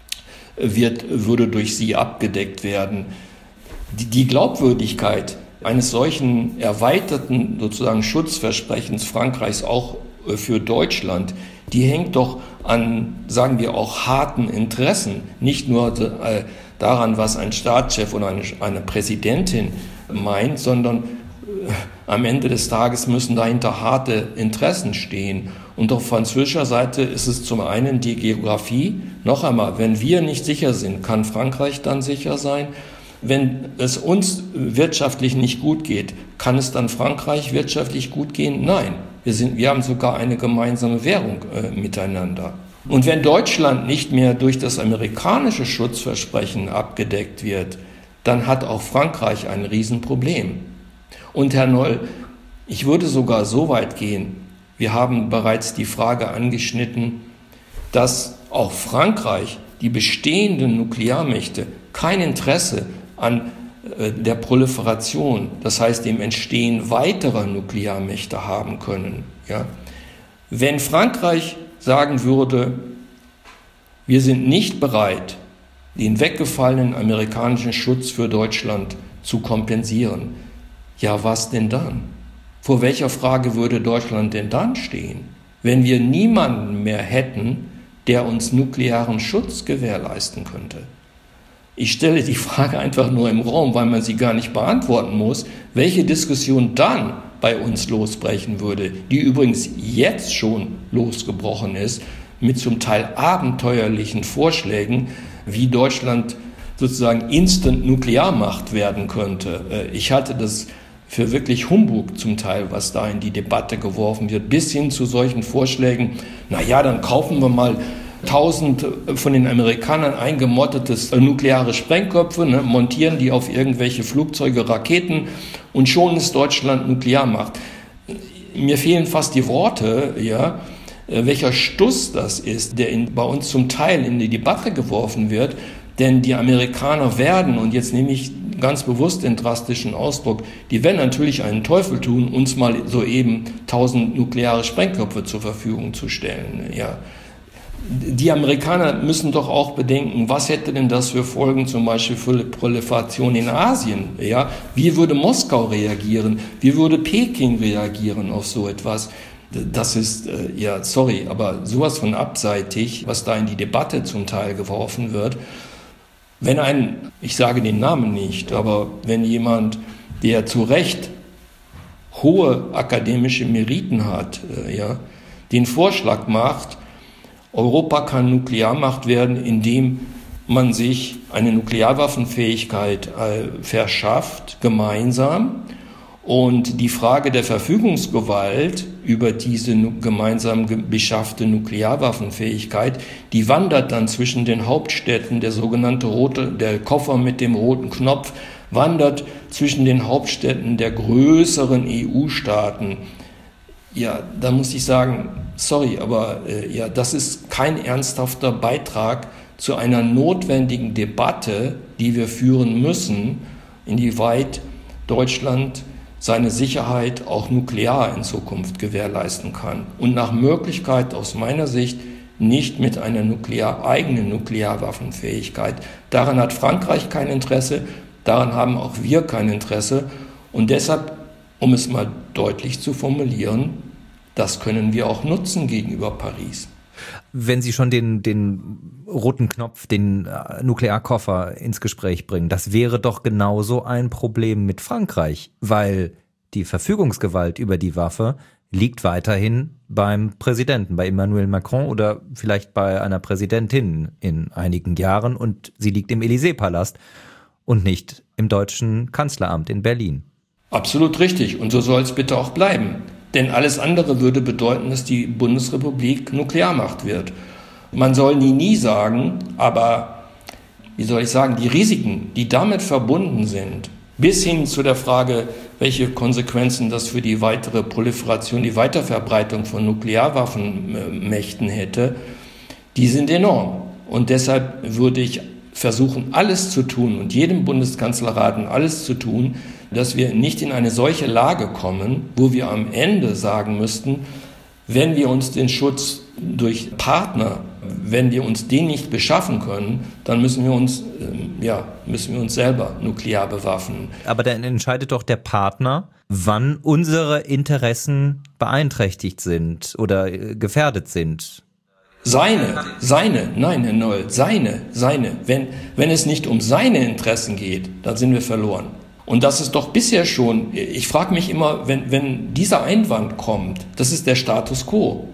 wird, würde durch sie abgedeckt werden. Die, die Glaubwürdigkeit eines solchen erweiterten sozusagen Schutzversprechens Frankreichs auch für Deutschland, die hängt doch an, sagen wir auch, harten Interessen, nicht nur äh, daran, was ein Staatschef oder eine, eine Präsidentin meint, sondern äh, am Ende des Tages müssen dahinter harte Interessen stehen. Und auf französischer Seite ist es zum einen die Geografie. Noch einmal, wenn wir nicht sicher sind, kann Frankreich dann sicher sein? Wenn es uns wirtschaftlich nicht gut geht, kann es dann Frankreich wirtschaftlich gut gehen? Nein, wir, sind, wir haben sogar eine gemeinsame Währung äh, miteinander. Und wenn Deutschland nicht mehr durch das amerikanische Schutzversprechen abgedeckt wird, dann hat auch Frankreich ein Riesenproblem. Und Herr Noll, ich würde sogar so weit gehen, wir haben bereits die Frage angeschnitten, dass auch Frankreich, die bestehenden Nuklearmächte, kein Interesse an äh, der Proliferation, das heißt dem Entstehen weiterer Nuklearmächte haben können. Ja? Wenn Frankreich sagen würde, wir sind nicht bereit, den weggefallenen amerikanischen Schutz für Deutschland zu kompensieren, ja, was denn dann? Vor welcher Frage würde Deutschland denn dann stehen, wenn wir niemanden mehr hätten, der uns nuklearen Schutz gewährleisten könnte? Ich stelle die Frage einfach nur im Raum, weil man sie gar nicht beantworten muss, welche Diskussion dann bei uns losbrechen würde, die übrigens jetzt schon losgebrochen ist, mit zum Teil abenteuerlichen Vorschlägen, wie Deutschland sozusagen Instant-Nuklearmacht werden könnte. Ich halte das für wirklich Humbug zum Teil, was da in die Debatte geworfen wird, bis hin zu solchen Vorschlägen, na ja, dann kaufen wir mal tausend von den Amerikanern eingemottetes nukleare Sprengköpfe, ne, montieren die auf irgendwelche Flugzeuge, Raketen und schon ist Deutschland Nuklearmacht. Mir fehlen fast die Worte, ja, welcher Stuss das ist, der in, bei uns zum Teil in die Debatte geworfen wird, denn die Amerikaner werden, und jetzt nehme ich ganz bewusst den drastischen Ausdruck, die werden natürlich einen Teufel tun, uns mal soeben tausend nukleare Sprengköpfe zur Verfügung zu stellen. Ja. die Amerikaner müssen doch auch bedenken, was hätte denn das für Folgen zum Beispiel für die Proliferation in Asien? Ja? Wie würde Moskau reagieren? Wie würde Peking reagieren auf so etwas? Das ist, äh, ja, sorry, aber sowas von abseitig, was da in die Debatte zum Teil geworfen wird. Wenn ein, ich sage den Namen nicht, aber wenn jemand, der zu Recht hohe akademische Meriten hat, äh, ja, den Vorschlag macht, Europa kann Nuklearmacht werden, indem man sich eine Nuklearwaffenfähigkeit äh, verschafft, gemeinsam. Und die Frage der Verfügungsgewalt über diese nu- gemeinsam ge- beschaffte Nuklearwaffenfähigkeit, die wandert dann zwischen den Hauptstädten, der sogenannte rote, der Koffer mit dem roten Knopf, wandert zwischen den Hauptstädten der größeren E U-Staaten. Ja, da muss ich sagen, sorry, aber äh, ja, das ist kein ernsthafter Beitrag zu einer notwendigen Debatte, die wir führen müssen, inwieweit Deutschland seine Sicherheit auch nuklear in Zukunft gewährleisten kann. Und nach Möglichkeit aus meiner Sicht nicht mit einer nuklear, eigenen Nuklearwaffenfähigkeit. Daran hat Frankreich kein Interesse, daran haben auch wir kein Interesse. Und deshalb, um es mal deutlich zu formulieren, das können wir auch nutzen gegenüber Paris. Wenn Sie schon den, den roten Knopf, den Nuklearkoffer ins Gespräch bringen, das wäre doch genauso ein Problem mit Frankreich, weil die Verfügungsgewalt über die Waffe liegt weiterhin beim Präsidenten, bei Emmanuel Macron oder vielleicht bei einer Präsidentin in einigen Jahren, und sie liegt im Élysée-Palast und nicht im deutschen Kanzleramt in Berlin. Absolut richtig, und so soll es bitte auch bleiben. Denn alles andere würde bedeuten, dass die Bundesrepublik Nuklearmacht wird. Man soll nie, nie sagen, aber wie soll ich sagen, die Risiken, die damit verbunden sind, bis hin zu der Frage, welche Konsequenzen das für die weitere Proliferation, die Weiterverbreitung von Nuklearwaffenmächten hätte, die sind enorm. Und deshalb würde ich versuchen, alles zu tun und jedem Bundeskanzler raten, alles zu tun, dass wir nicht in eine solche Lage kommen, wo wir am Ende sagen müssten, wenn wir uns den Schutz durch Partner, wenn wir uns den nicht beschaffen können, dann müssen wir uns, äh, ja, müssen wir uns selber nuklear bewaffnen. Aber dann entscheidet doch der Partner, wann unsere Interessen beeinträchtigt sind oder gefährdet sind. Seine, seine, nein, Herr Noll, seine, seine. Wenn, wenn es nicht um seine Interessen geht, dann sind wir verloren. Und das ist doch bisher schon, ich frage mich immer, wenn, wenn dieser Einwand kommt, das ist der Status quo.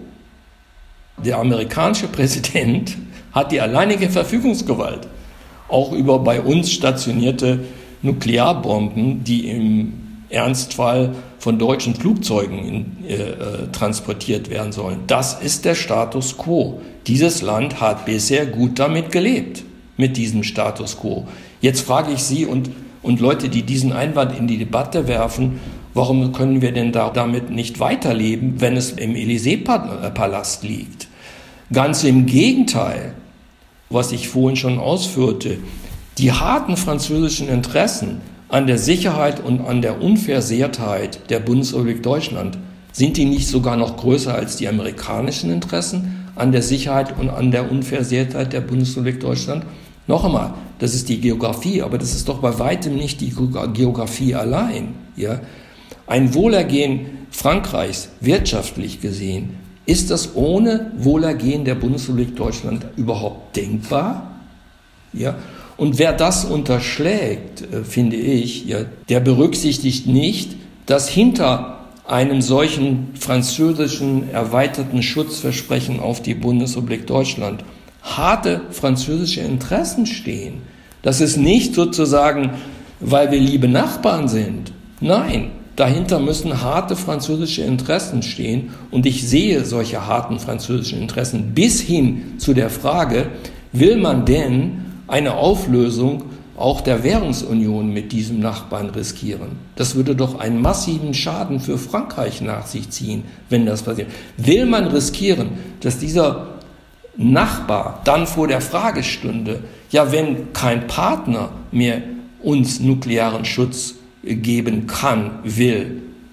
Der amerikanische Präsident hat die alleinige Verfügungsgewalt, auch über bei uns stationierte Nuklearbomben, die im Ernstfall von deutschen Flugzeugen in, äh, transportiert werden sollen. Das ist der Status quo. Dieses Land hat bisher gut damit gelebt, mit diesem Status quo. Jetzt frage ich Sie und, und Leute, die diesen Einwand in die Debatte werfen, warum können wir denn da damit nicht weiterleben, wenn es im Élysée-Palast liegt? Ganz im Gegenteil, was ich vorhin schon ausführte, die harten französischen Interessen an der Sicherheit und an der Unversehrtheit der Bundesrepublik Deutschland, sind die nicht sogar noch größer als die amerikanischen Interessen an der Sicherheit und an der Unversehrtheit der Bundesrepublik Deutschland? Noch einmal, das ist die Geografie, aber das ist doch bei weitem nicht die Geografie allein. Ja? Ein Wohlergehen Frankreichs, wirtschaftlich gesehen, ist das ohne Wohlergehen der Bundesrepublik Deutschland überhaupt denkbar? Ja? Und wer das unterschlägt, äh, finde ich, ja, der berücksichtigt nicht, dass hinter einem solchen französischen erweiterten Schutzversprechen auf die Bundesrepublik Deutschland harte französische Interessen stehen. Das ist nicht sozusagen, weil wir liebe Nachbarn sind. Nein, dahinter müssen harte französische Interessen stehen. Und ich sehe solche harten französischen Interessen bis hin zu der Frage, will man denn eine Auflösung auch der Währungsunion mit diesem Nachbarn riskieren? Das würde doch einen massiven Schaden für Frankreich nach sich ziehen, wenn das passiert. Will man riskieren, dass dieser Nachbar dann vor der Frage stünde, ja, wenn kein Partner mehr uns nuklearen Schutz geben kann, will,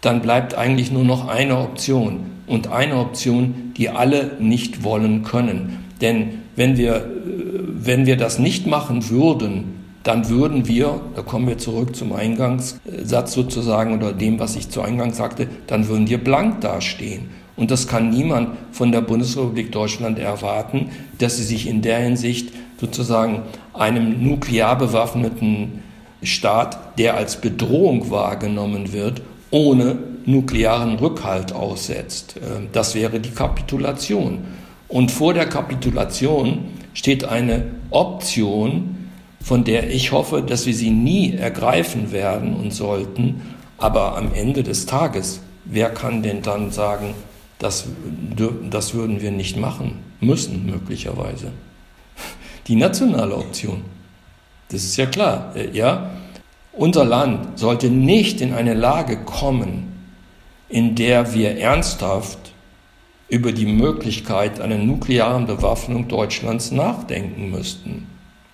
dann bleibt eigentlich nur noch eine Option. Und eine Option, die alle nicht wollen können. Denn wenn wir, wenn wir das nicht machen würden, dann würden wir, da kommen wir zurück zum Eingangssatz sozusagen oder dem, was ich zu Eingang sagte, dann würden wir blank dastehen. Und das kann niemand von der Bundesrepublik Deutschland erwarten, dass sie sich in der Hinsicht sozusagen einem nuklear bewaffneten Staat, der als Bedrohung wahrgenommen wird, ohne nuklearen Rückhalt aussetzt. Das wäre die Kapitulation. Und vor der Kapitulation steht eine Option, von der ich hoffe, dass wir sie nie ergreifen werden und sollten. Aber am Ende des Tages, wer kann denn dann sagen, das, das würden wir nicht machen müssen, möglicherweise? Die nationale Option. Das ist ja klar, ja. Unser Land sollte nicht in eine Lage kommen, in der wir ernsthaft über die Möglichkeit einer nuklearen Bewaffnung Deutschlands nachdenken müssten.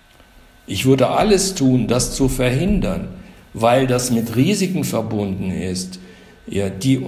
Ich würde alles tun, das zu verhindern, weil das mit Risiken verbunden ist, ja, die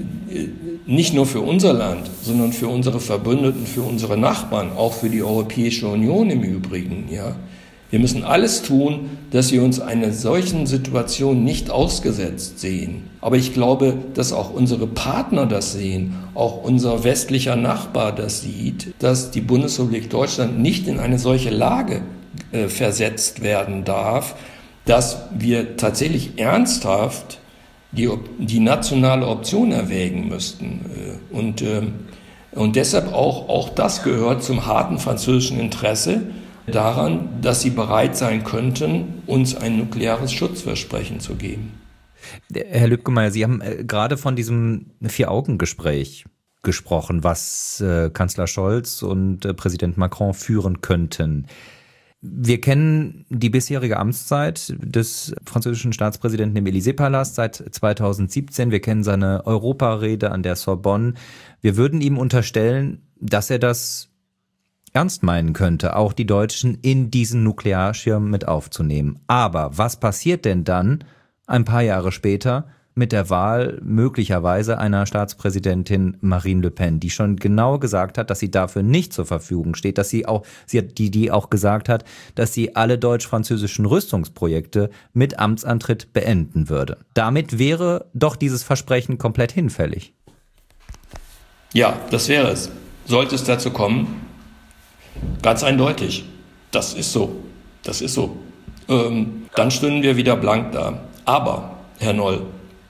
nicht nur für unser Land, sondern für unsere Verbündeten, für unsere Nachbarn, auch für die Europäische Union im Übrigen, ja. Wir müssen alles tun, dass wir uns einer solchen Situation nicht ausgesetzt sehen. Aber ich glaube, dass auch unsere Partner das sehen, auch unser westlicher Nachbar das sieht, dass die Bundesrepublik Deutschland nicht in eine solche Lage äh, versetzt werden darf, dass wir tatsächlich ernsthaft die, die nationale Option erwägen müssten. Und, äh, und deshalb auch, auch das gehört zum harten französischen Interesse, daran, dass sie bereit sein könnten, uns ein nukleares Schutzversprechen zu geben. Herr Lübcke-Meyer, Sie haben äh, gerade von diesem Vier-Augen-Gespräch gesprochen, was äh, Kanzler Scholz und äh, Präsident Macron führen könnten. Wir kennen die bisherige Amtszeit des französischen Staatspräsidenten im Élysée-Palast seit zweitausendsiebzehn. Wir kennen seine Europarede an der Sorbonne. Wir würden ihm unterstellen, dass er das ernst meinen könnte, auch die Deutschen in diesen Nuklearschirm mit aufzunehmen. Aber was passiert denn dann ein paar Jahre später mit der Wahl möglicherweise einer Staatspräsidentin Marine Le Pen, die schon genau gesagt hat, dass sie dafür nicht zur Verfügung steht, dass sie auch, sie hat die, die auch gesagt hat, dass sie alle deutsch-französischen Rüstungsprojekte mit Amtsantritt beenden würde. Damit wäre doch dieses Versprechen komplett hinfällig. Ja, das wäre es. Sollte es dazu kommen, ganz eindeutig. Das ist so. Das ist so. Ähm, dann stünden wir wieder blank da. Aber, Herr Noll,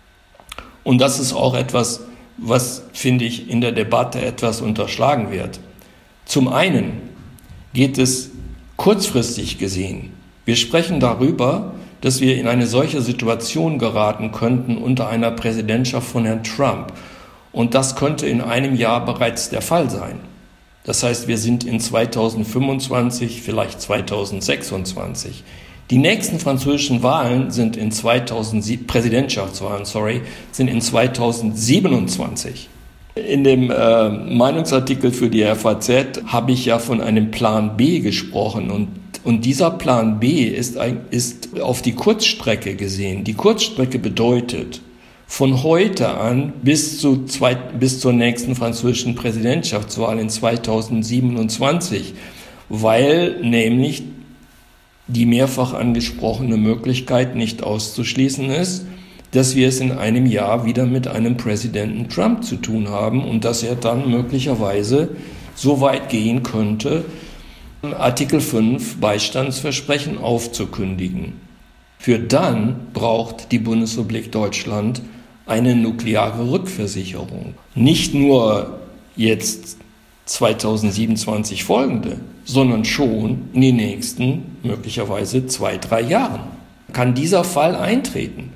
und das ist auch etwas, was, finde ich, in der Debatte etwas unterschlagen wird. Zum einen geht es kurzfristig gesehen. Wir sprechen darüber, dass wir in eine solche Situation geraten könnten unter einer Präsidentschaft von Herrn Trump. Und das könnte in einem Jahr bereits der Fall sein. Das heißt, wir sind in zweitausendfünfundzwanzig, vielleicht zweitausendsechsundzwanzig. Die nächsten französischen Wahlen sind in zweitausend, Präsidentschaftswahlen, sorry, sind in zweitausendsiebenundzwanzig. In dem äh, Meinungsartikel für die F A Z habe ich ja von einem Plan B gesprochen und, und dieser Plan B ist, ein, ist auf die Kurzstrecke gesehen. Die Kurzstrecke bedeutet, von heute an bis, zu zwei, bis zur nächsten französischen Präsidentschaftswahl in zweitausendsiebenundzwanzig, weil nämlich die mehrfach angesprochene Möglichkeit nicht auszuschließen ist, dass wir es in einem Jahr wieder mit einem Präsidenten Trump zu tun haben und dass er dann möglicherweise so weit gehen könnte, Artikel fünf Beistandsversprechen aufzukündigen. Für dann braucht die Bundesrepublik Deutschland eine nukleare Rückversicherung. Nicht nur jetzt zweitausendsiebenundzwanzig folgende, sondern schon in den nächsten möglicherweise zwei, drei Jahren kann dieser Fall eintreten.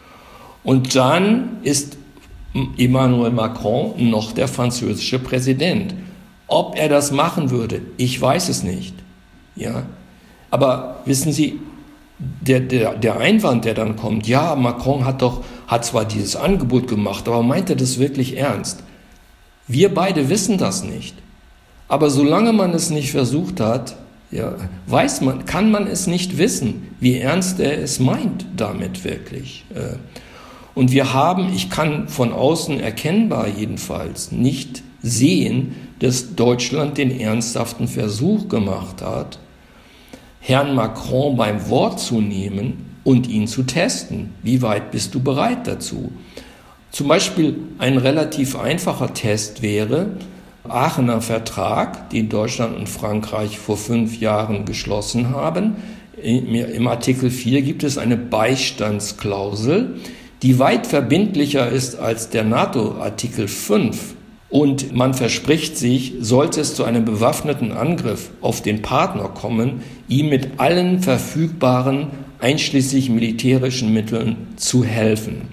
Und dann ist Emmanuel Macron noch der französische Präsident. Ob er das machen würde, ich weiß es nicht. Ja, aber wissen Sie, Der, der, der Einwand, der dann kommt, ja, Macron hat doch, hat zwar dieses Angebot gemacht, aber meint er das wirklich ernst? Wir beide wissen das nicht. Aber solange man es nicht versucht hat, ja, weiß man, kann man es nicht wissen, wie ernst er es meint damit wirklich. Und wir haben, ich kann von außen erkennbar jedenfalls nicht sehen, dass Deutschland den ernsthaften Versuch gemacht hat, Herrn Macron beim Wort zu nehmen und ihn zu testen. Wie weit bist du bereit dazu? Zum Beispiel ein relativ einfacher Test wäre Aachener Vertrag, den Deutschland und Frankreich vor fünf Jahren geschlossen haben. Im Artikel vier gibt es eine Beistandsklausel, die weit verbindlicher ist als der NATO-Artikel fünf. Und man verspricht sich, sollte es zu einem bewaffneten Angriff auf den Partner kommen, ihm mit allen verfügbaren, einschließlich militärischen Mitteln zu helfen.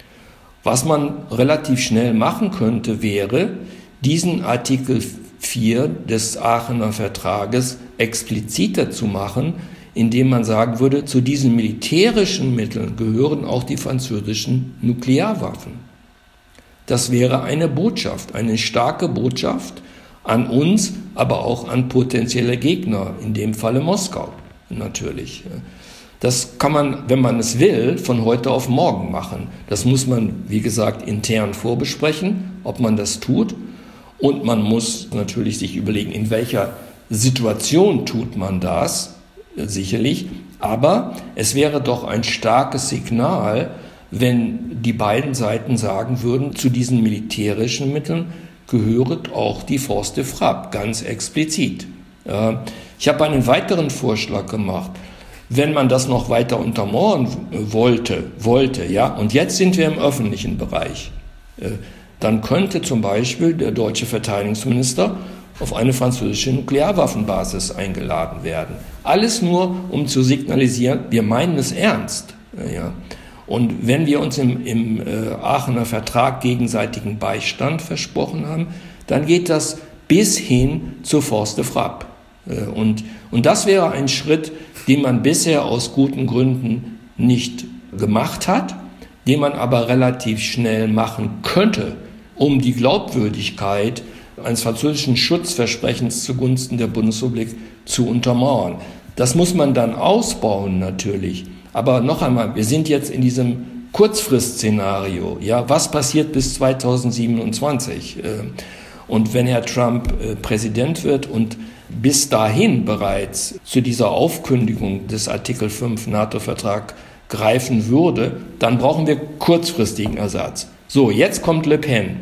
Was man relativ schnell machen könnte, wäre, diesen Artikel vier des Aachener Vertrages expliziter zu machen, indem man sagen würde, zu diesen militärischen Mitteln gehören auch die französischen Nuklearwaffen. Das wäre eine Botschaft, eine starke Botschaft an uns, aber auch an potenzielle Gegner, in dem Falle Moskau natürlich. Das kann man, wenn man es will, von heute auf morgen machen. Das muss man, wie gesagt, intern vorbesprechen, ob man das tut. Und man muss natürlich sich überlegen, in welcher Situation tut man das, sicherlich. Aber es wäre doch ein starkes Signal, wenn die beiden Seiten sagen würden, zu diesen militärischen Mitteln gehört auch die Force de Frappe, ganz explizit. Ich habe einen weiteren Vorschlag gemacht. Wenn man das noch weiter untermauern wollte, wollte, ja, und jetzt sind wir im öffentlichen Bereich, dann könnte zum Beispiel der deutsche Verteidigungsminister auf eine französische Nuklearwaffenbasis eingeladen werden. Alles nur, um zu signalisieren, wir meinen es ernst. Ja. Und wenn wir uns im, im äh, Aachener Vertrag gegenseitigen Beistand versprochen haben, dann geht das bis hin zur Force de Frappe. Äh, und, und das wäre ein Schritt, den man bisher aus guten Gründen nicht gemacht hat, den man aber relativ schnell machen könnte, um die Glaubwürdigkeit eines französischen Schutzversprechens zugunsten der Bundesrepublik zu untermauern. Das muss man dann ausbauen natürlich. Aber noch einmal, wir sind jetzt in diesem Kurzfristszenario. Ja, was passiert bis zweitausendsiebenundzwanzig? Und wenn Herr Trump Präsident wird und bis dahin bereits zu dieser Aufkündigung des Artikel fünf NATO-Vertrag greifen würde, dann brauchen wir kurzfristigen Ersatz. So, jetzt kommt Le Pen,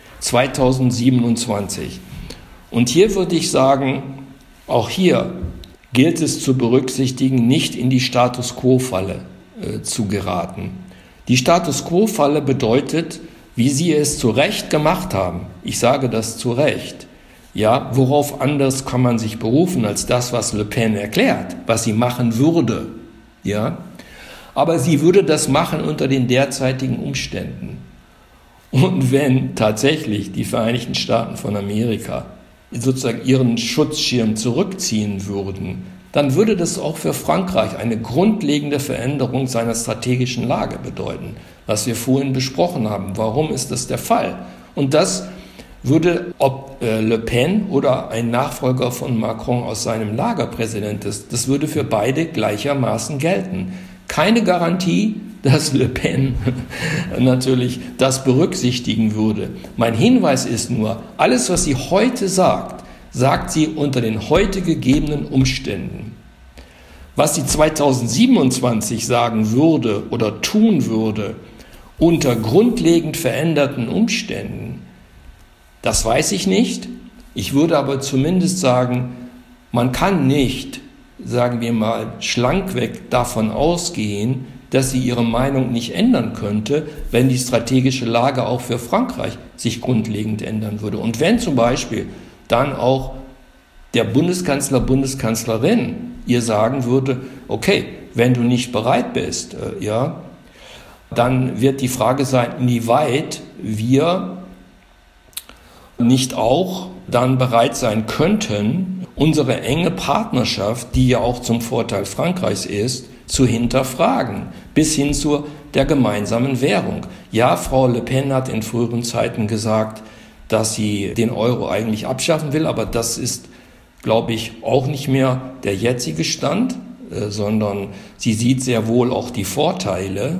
zweitausendsiebenundzwanzig. Und hier würde ich sagen, auch hier gilt es zu berücksichtigen, nicht in die Status-Quo-Falle äh, zu geraten. Die Status-Quo-Falle bedeutet, wie Sie es zu Recht gemacht haben, ich sage das zu Recht, ja, worauf anders kann man sich berufen als das, was Le Pen erklärt, was sie machen würde, ja, aber sie würde das machen unter den derzeitigen Umständen. Und wenn tatsächlich die Vereinigten Staaten von Amerika sozusagen ihren Schutzschirm zurückziehen würden, dann würde das auch für Frankreich eine grundlegende Veränderung seiner strategischen Lage bedeuten, was wir vorhin besprochen haben. Warum ist das der Fall? Und das würde, ob äh, Le Pen oder ein Nachfolger von Macron aus seinem Lager Präsident ist, das würde für beide gleichermaßen gelten. Keine Garantie, dass Le Pen natürlich das berücksichtigen würde. Mein Hinweis ist nur, alles, was sie heute sagt, sagt sie unter den heute gegebenen Umständen. Was sie zweitausendsiebenundzwanzig sagen würde oder tun würde unter grundlegend veränderten Umständen, das weiß ich nicht. Ich würde aber zumindest sagen, man kann nicht, sagen wir mal, schlankweg davon ausgehen, dass sie ihre Meinung nicht ändern könnte, wenn die strategische Lage auch für Frankreich sich grundlegend ändern würde. Und wenn zum Beispiel dann auch der Bundeskanzler, Bundeskanzlerin ihr sagen würde, okay, wenn du nicht bereit bist, äh, ja, dann wird die Frage sein, inwieweit wir nicht auch dann bereit sein könnten, unsere enge Partnerschaft, die ja auch zum Vorteil Frankreichs ist, zu hinterfragen, bis hin zu der gemeinsamen Währung. Ja, Frau Le Pen hat in früheren Zeiten gesagt, dass sie den Euro eigentlich abschaffen will, aber das ist, glaube ich, auch nicht mehr der jetzige Stand, äh, sondern sie sieht sehr wohl auch die Vorteile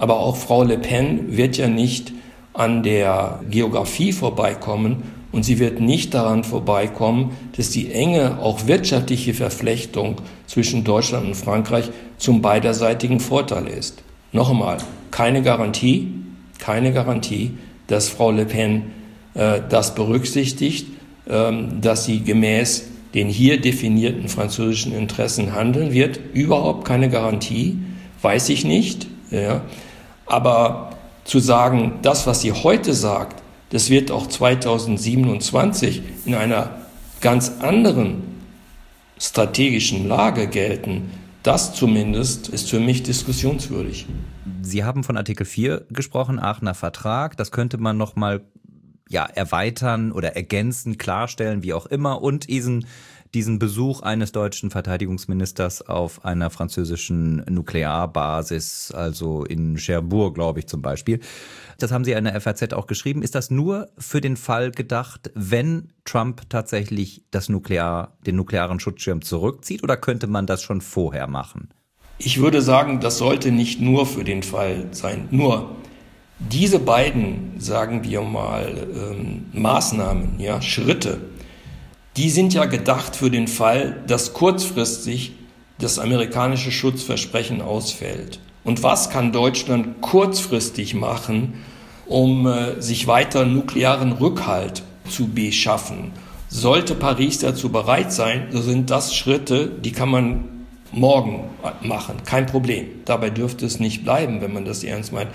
Aber auch Frau Le Pen wird ja nicht an der Geografie vorbeikommen und sie wird nicht daran vorbeikommen, dass die enge, auch wirtschaftliche Verflechtung zwischen Deutschland und Frankreich zum beiderseitigen Vorteil ist. Noch einmal, keine Garantie, keine Garantie, dass Frau Le Pen äh, das berücksichtigt, ähm, dass sie gemäß den hier definierten französischen Interessen handeln wird. Überhaupt keine Garantie, weiß ich nicht. Ja. Aber zu sagen, das, was sie heute sagt, das wird auch zweitausendsiebenundzwanzig in einer ganz anderen strategischen Lage gelten, das zumindest ist für mich diskussionswürdig. Sie haben von Artikel vier gesprochen, Aachener Vertrag. Das könnte man noch mal ja, erweitern oder ergänzen, klarstellen, wie auch immer. Und diesen, diesen Besuch eines deutschen Verteidigungsministers auf einer französischen Nuklearbasis, also in Cherbourg, glaube ich zum Beispiel. Das haben Sie in der F A Z auch geschrieben. Ist das nur für den Fall gedacht, wenn Trump tatsächlich das Nuklear, den nuklearen Schutzschirm zurückzieht, oder könnte man das schon vorher machen? Ich würde sagen, das sollte nicht nur für den Fall sein. Nur diese beiden, sagen wir mal, ähm, Maßnahmen, ja, Schritte, die sind ja gedacht für den Fall, dass kurzfristig das amerikanische Schutzversprechen ausfällt. Und was kann Deutschland kurzfristig machen, um äh, sich weiter nuklearen Rückhalt zu beschaffen? Sollte Paris dazu bereit sein, so sind das Schritte, die kann man morgen machen. Kein Problem. Dabei dürfte es nicht bleiben, wenn man das ernst meint.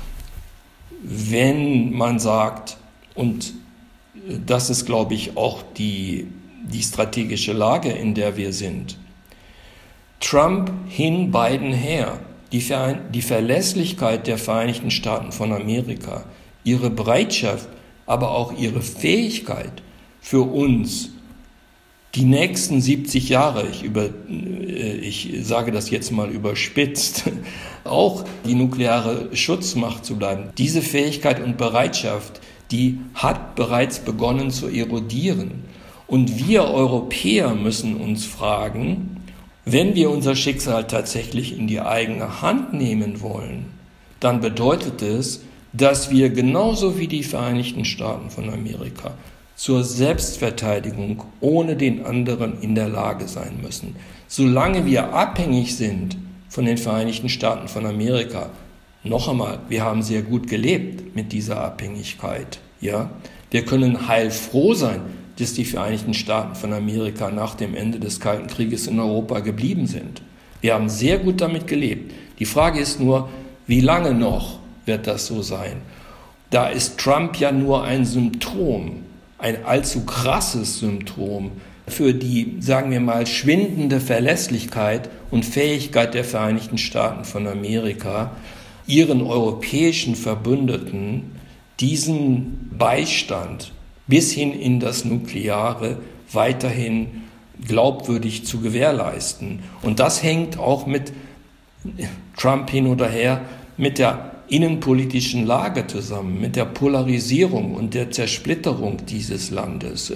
Wenn man sagt, und das ist, glaube ich, auch die, die strategische Lage, in der wir sind, Trump hin, Biden her, die, Ver, die Verlässlichkeit der Vereinigten Staaten von Amerika, ihre Bereitschaft, aber auch ihre Fähigkeit für uns, die nächsten siebzig Jahre, ich, über, ich sage das jetzt mal überspitzt, auch die nukleare Schutzmacht zu bleiben. Diese Fähigkeit und Bereitschaft, die hat bereits begonnen zu erodieren. Und wir Europäer müssen uns fragen, wenn wir unser Schicksal tatsächlich in die eigene Hand nehmen wollen, dann bedeutet es, dass wir genauso wie die Vereinigten Staaten von Amerika zur Selbstverteidigung ohne den anderen in der Lage sein müssen. Solange wir abhängig sind von den Vereinigten Staaten von Amerika, noch einmal, wir haben sehr gut gelebt mit dieser Abhängigkeit. Ja? Wir können heilfroh sein, dass die Vereinigten Staaten von Amerika nach dem Ende des Kalten Krieges in Europa geblieben sind. Wir haben sehr gut damit gelebt. Die Frage ist nur, wie lange noch wird das so sein? Da ist Trump ja nur ein Symptom, ein allzu krasses Symptom für die, sagen wir mal, schwindende Verlässlichkeit und Fähigkeit der Vereinigten Staaten von Amerika, ihren europäischen Verbündeten diesen Beistand bis hin in das Nukleare weiterhin glaubwürdig zu gewährleisten. Und das hängt auch mit Trump hin oder her mit der innenpolitischen Lage zusammen, mit der Polarisierung und der Zersplitterung dieses Landes.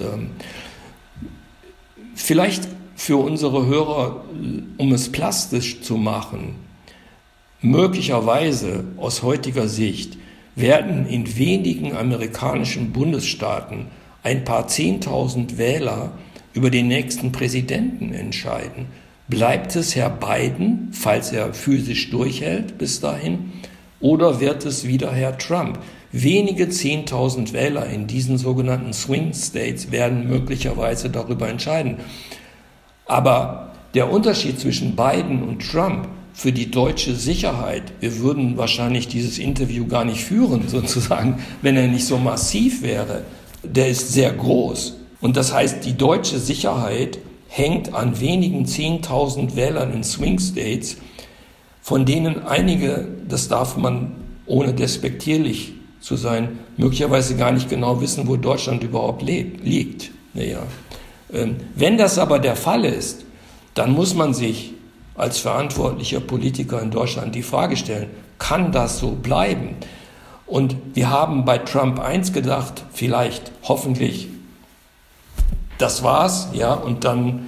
Vielleicht für unsere Hörer, um es plastisch zu machen, möglicherweise aus heutiger Sicht werden in wenigen amerikanischen Bundesstaaten ein paar Zehntausend Wähler über den nächsten Präsidenten entscheiden. Bleibt es Herr Biden, falls er physisch durchhält bis dahin, oder wird es wieder Herr Trump? Wenige Zehntausend Wähler in diesen sogenannten Swing States werden möglicherweise darüber entscheiden. Aber der Unterschied zwischen Biden und Trump für die deutsche Sicherheit, wir würden wahrscheinlich dieses Interview gar nicht führen, sozusagen, wenn er nicht so massiv wäre, der ist sehr groß. Und das heißt, die deutsche Sicherheit hängt an wenigen Zehntausend Wählern in Swing States, von denen einige, das darf man ohne despektierlich zu sein, möglicherweise gar nicht genau wissen, wo Deutschland überhaupt lebt, liegt. Naja. Wenn das aber der Fall ist, dann muss man sich als verantwortlicher Politiker in Deutschland die Frage stellen, kann das so bleiben? Und wir haben bei Trump eins gedacht, vielleicht, hoffentlich, das war's, ja, und dann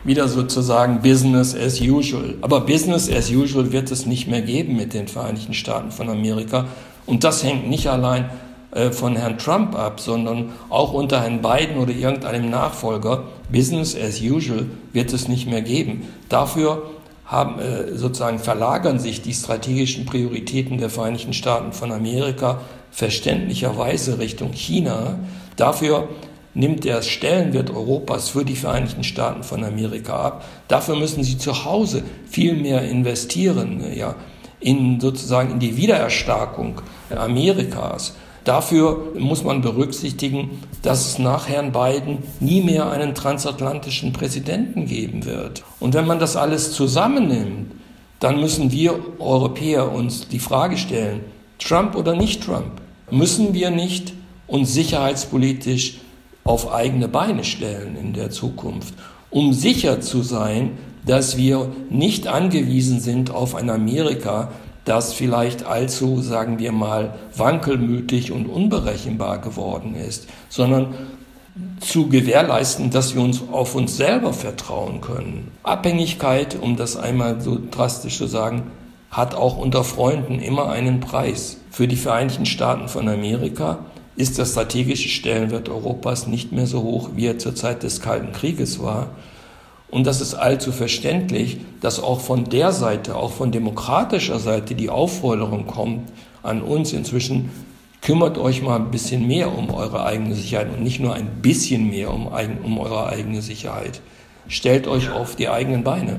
wieder sozusagen Business as usual. Aber Business as usual wird es nicht mehr geben mit den Vereinigten Staaten von Amerika. Und das hängt nicht allein äh, von Herrn Trump ab, sondern auch unter Herrn Biden oder irgendeinem Nachfolger. Business as usual wird es nicht mehr geben. Dafür haben, äh, sozusagen verlagern sich die strategischen Prioritäten der Vereinigten Staaten von Amerika verständlicherweise Richtung China. Dafür nimmt der Stellenwert Europas für die Vereinigten Staaten von Amerika ab. Dafür müssen sie zu Hause viel mehr investieren, ja, in sozusagen in die Wiedererstarkung Amerikas. Dafür muss man berücksichtigen, dass es nach Herrn Biden nie mehr einen transatlantischen Präsidenten geben wird. Und wenn man das alles zusammennimmt, dann müssen wir Europäer uns die Frage stellen, Trump oder nicht Trump? Müssen wir nicht uns sicherheitspolitisch auf eigene Beine stellen in der Zukunft, um sicher zu sein, dass wir nicht angewiesen sind auf ein Amerika, das vielleicht allzu, sagen wir mal, wankelmütig und unberechenbar geworden ist, sondern zu gewährleisten, dass wir uns auf uns selber vertrauen können. Abhängigkeit, um das einmal so drastisch zu sagen, hat auch unter Freunden immer einen Preis. Für die Vereinigten Staaten von Amerika ist der strategische Stellenwert Europas nicht mehr so hoch, wie er zur Zeit des Kalten Krieges war. Und das ist allzu verständlich, dass auch von der Seite, auch von demokratischer Seite die Aufforderung kommt an uns inzwischen, kümmert euch mal ein bisschen mehr um eure eigene Sicherheit und nicht nur ein bisschen mehr um, um eure eigene Sicherheit. Stellt euch auf die eigenen Beine.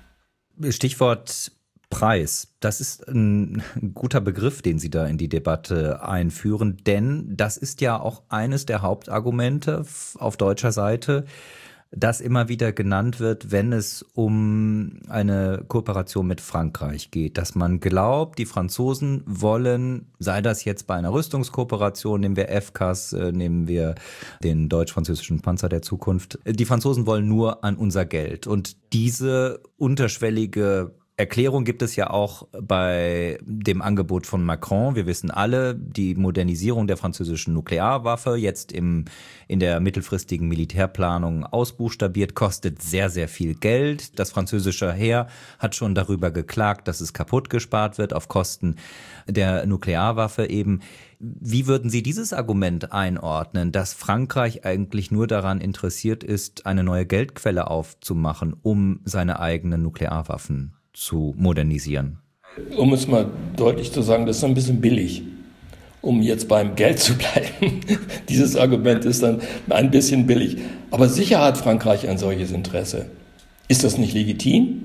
Stichwort Preis. Das ist ein guter Begriff, den Sie da in die Debatte einführen, denn das ist ja auch eines der Hauptargumente auf deutscher Seite, das immer wieder genannt wird, wenn es um eine Kooperation mit Frankreich geht, dass man glaubt, die Franzosen wollen, sei das jetzt bei einer Rüstungskooperation, nehmen wir F C A S, äh, nehmen wir den deutsch-französischen Panzer der Zukunft, die Franzosen wollen nur an unser Geld. Und diese unterschwellige Erklärung gibt es ja auch bei dem Angebot von Macron. Wir wissen alle, die Modernisierung der französischen Nuklearwaffe, jetzt im, in der mittelfristigen Militärplanung ausbuchstabiert, kostet sehr, sehr viel Geld. Das französische Heer hat schon darüber geklagt, dass es kaputt gespart wird auf Kosten der Nuklearwaffe eben. Wie würden Sie dieses Argument einordnen, dass Frankreich eigentlich nur daran interessiert ist, eine neue Geldquelle aufzumachen, um seine eigenen Nuklearwaffen zu modernisieren? Um es mal deutlich zu sagen, das ist ein bisschen billig, um jetzt beim Geld zu bleiben. Dieses Argument ist dann ein bisschen billig. Aber sicher hat Frankreich ein solches Interesse. Ist das nicht legitim?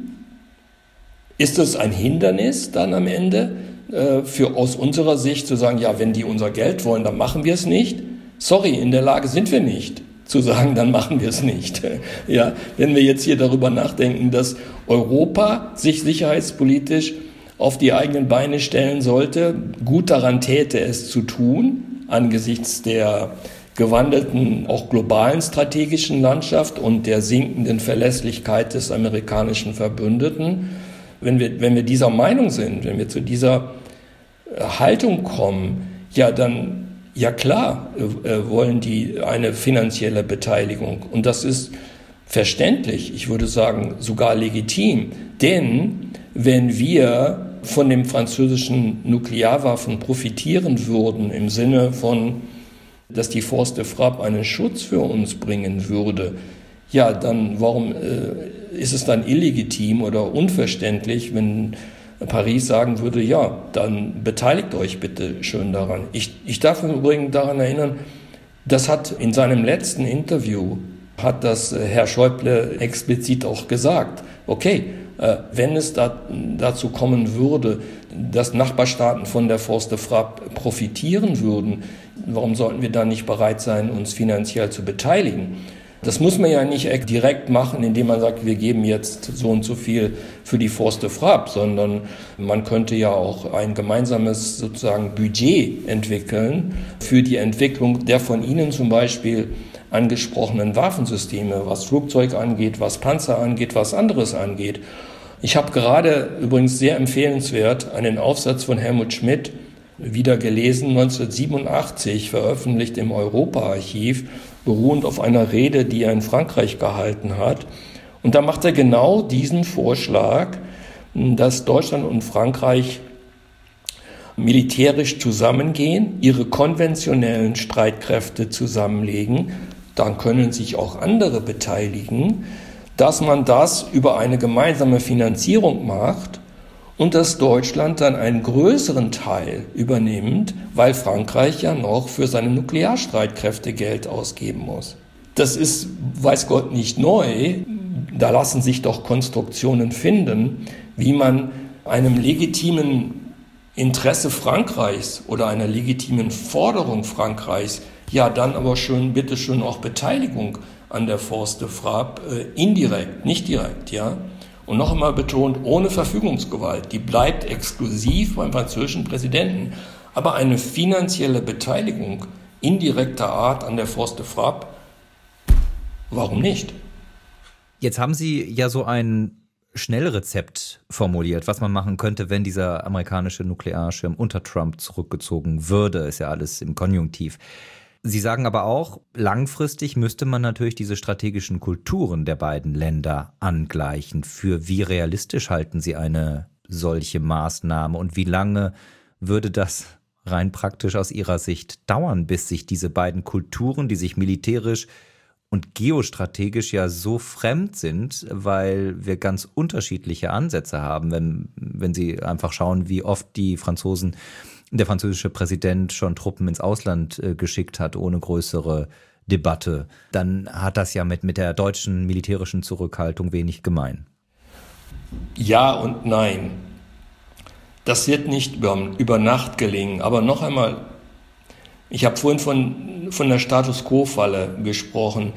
Ist das ein Hindernis dann am Ende äh, für aus unserer Sicht zu sagen, ja, wenn die unser Geld wollen, dann machen wir es nicht? Sorry, in der Lage sind wir nicht zu sagen, dann machen wir es nicht. Ja, wenn wir jetzt hier darüber nachdenken, dass Europa sich sicherheitspolitisch auf die eigenen Beine stellen sollte, gut daran täte, es zu tun, angesichts der gewandelten, auch globalen strategischen Landschaft und der sinkenden Verlässlichkeit des amerikanischen Verbündeten. Wenn wir, wenn wir dieser Meinung sind, wenn wir zu dieser Haltung kommen, ja, dann Ja klar, äh, wollen die eine finanzielle Beteiligung. Und das ist verständlich, ich würde sagen sogar legitim. Denn wenn wir von den französischen Nuklearwaffen profitieren würden, im Sinne von, dass die Force de Frappe einen Schutz für uns bringen würde, ja, dann warum äh, ist es dann illegitim oder unverständlich, wenn Paris sagen würde, ja, dann beteiligt euch bitte schön daran. Ich, ich darf im Übrigen daran erinnern, das hat in seinem letzten Interview, hat das Herr Schäuble explizit auch gesagt, okay, äh, wenn es da, dazu kommen würde, dass Nachbarstaaten von der Force de Frappe profitieren würden, warum sollten wir dann nicht bereit sein, uns finanziell zu beteiligen? Das muss man ja nicht direkt machen, indem man sagt, wir geben jetzt so und so viel für die Force de Frappe, sondern man könnte ja auch ein gemeinsames sozusagen Budget entwickeln für die Entwicklung der von Ihnen zum Beispiel angesprochenen Waffensysteme, was Flugzeug angeht, was Panzer angeht, was anderes angeht. Ich habe gerade übrigens sehr empfehlenswert einen Aufsatz von Helmut Schmidt wieder gelesen, neunzehnhundertsiebenundachtzig, veröffentlicht im Europa-Archiv, beruhend auf einer Rede, die er in Frankreich gehalten hat. Und da macht er genau diesen Vorschlag, dass Deutschland und Frankreich militärisch zusammengehen, ihre konventionellen Streitkräfte zusammenlegen, dann können sich auch andere beteiligen, dass man das über eine gemeinsame Finanzierung macht und dass Deutschland dann einen größeren Teil übernimmt, weil Frankreich ja noch für seine Nuklearstreitkräfte Geld ausgeben muss. Das ist, weiß Gott, nicht neu. Da lassen sich doch Konstruktionen finden, wie man einem legitimen Interesse Frankreichs oder einer legitimen Forderung Frankreichs, ja dann aber schon, bitte schon auch Beteiligung an der Force de Frappe, äh, indirekt, nicht direkt, ja. Und noch einmal betont, ohne Verfügungsgewalt, die bleibt exklusiv beim französischen Präsidenten. Aber eine finanzielle Beteiligung indirekter Art an der Force de Frappe, warum nicht? Jetzt haben Sie ja so ein Schnellrezept formuliert, was man machen könnte, wenn dieser amerikanische Nuklearschirm unter Trump zurückgezogen würde. Ist ja alles im Konjunktiv. Sie sagen aber auch, langfristig müsste man natürlich diese strategischen Kulturen der beiden Länder angleichen. Für wie realistisch halten Sie eine solche Maßnahme und wie lange würde das rein praktisch aus Ihrer Sicht dauern, bis sich diese beiden Kulturen, die sich militärisch und geostrategisch ja so fremd sind, weil wir ganz unterschiedliche Ansätze haben, wenn, wenn Sie einfach schauen, wie oft die Franzosen, der französische Präsident schon Truppen ins Ausland äh, geschickt hat, ohne größere Debatte, dann hat das ja mit, mit der deutschen militärischen Zurückhaltung wenig gemein. Ja und nein. Das wird nicht über, über Nacht gelingen. Aber noch einmal, ich habe vorhin von, von der Status-Quo-Falle gesprochen.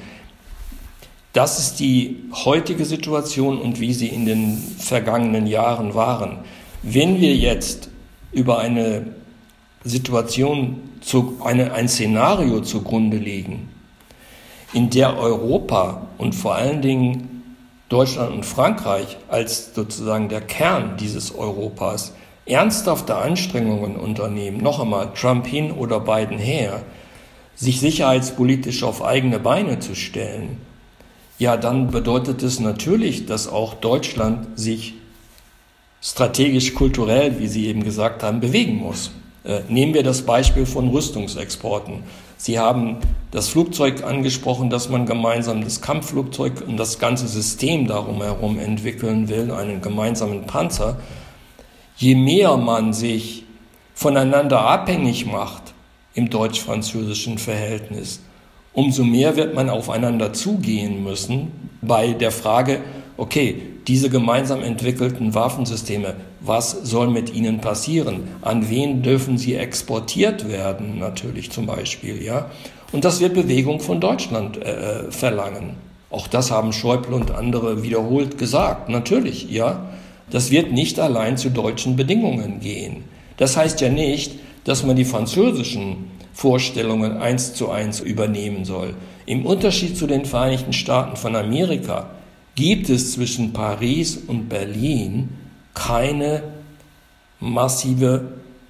Das ist die heutige Situation und wie sie in den vergangenen Jahren waren. Wenn wir jetzt über eine Situation, zu, eine, ein Szenario zugrunde legen, in der Europa und vor allen Dingen Deutschland und Frankreich als sozusagen der Kern dieses Europas ernsthafte Anstrengungen unternehmen, noch einmal Trump hin oder Biden her, sich sicherheitspolitisch auf eigene Beine zu stellen, ja, dann bedeutet es natürlich, dass auch Deutschland sich strategisch, kulturell, wie Sie eben gesagt haben, bewegen muss. Äh, nehmen wir das Beispiel von Rüstungsexporten. Sie haben das Flugzeug angesprochen, dass man gemeinsam das Kampfflugzeug und das ganze System darum herum entwickeln will, einen gemeinsamen Panzer. Je mehr man sich voneinander abhängig macht im deutsch-französischen Verhältnis, umso mehr wird man aufeinander zugehen müssen bei der Frage, okay, diese gemeinsam entwickelten Waffensysteme, was soll mit ihnen passieren? An wen dürfen sie exportiert werden, natürlich zum Beispiel, ja? Und das wird Bewegung von Deutschland äh, verlangen. Auch das haben Schäuble und andere wiederholt gesagt, natürlich, ja. Das wird nicht allein zu deutschen Bedingungen gehen. Das heißt ja nicht, dass man die französischen Vorstellungen eins zu eins übernehmen soll. Im Unterschied zu den Vereinigten Staaten von Amerika gibt es zwischen Paris und Berlin keine massive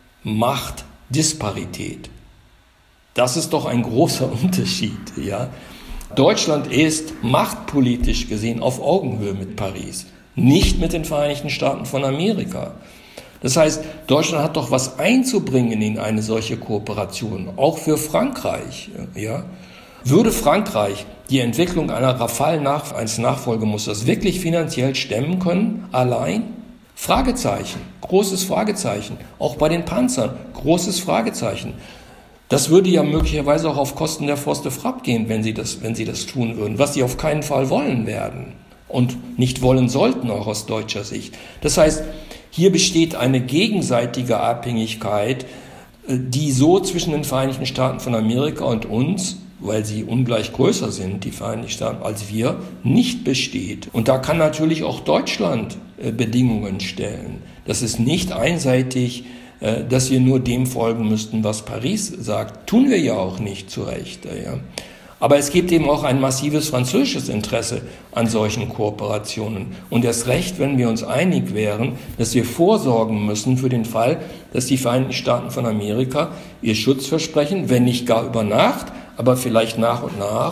Machtdisparität. Das ist doch ein großer Unterschied, ja. Deutschland ist machtpolitisch gesehen auf Augenhöhe mit Paris, nicht mit den Vereinigten Staaten von Amerika. Das heißt, Deutschland hat doch was einzubringen in eine solche Kooperation, auch für Frankreich, ja. Würde Frankreich die Entwicklung einer Rafale nach, eines Nachfolgemusters wirklich finanziell stemmen können, allein? Fragezeichen, großes Fragezeichen. Auch bei den Panzern, großes Fragezeichen. Das würde ja möglicherweise auch auf Kosten der Force de Frappe gehen, wenn sie das, wenn sie das tun würden, was sie auf keinen Fall wollen werden und nicht wollen sollten, auch aus deutscher Sicht. Das heißt, hier besteht eine gegenseitige Abhängigkeit, die so zwischen den Vereinigten Staaten von Amerika und uns, weil sie ungleich größer sind, die Vereinigten Staaten, als wir, nicht besteht. Und da kann natürlich auch Deutschland äh, Bedingungen stellen. Das ist nicht einseitig, äh, dass wir nur dem folgen müssten, was Paris sagt. Tun wir ja auch nicht zu Recht. Äh, ja. Aber es gibt eben auch ein massives französisches Interesse an solchen Kooperationen. Und erst recht, wenn wir uns einig wären, dass wir vorsorgen müssen für den Fall, dass die Vereinigten Staaten von Amerika ihr Schutzversprechen, wenn nicht gar über Nacht, aber vielleicht nach und nach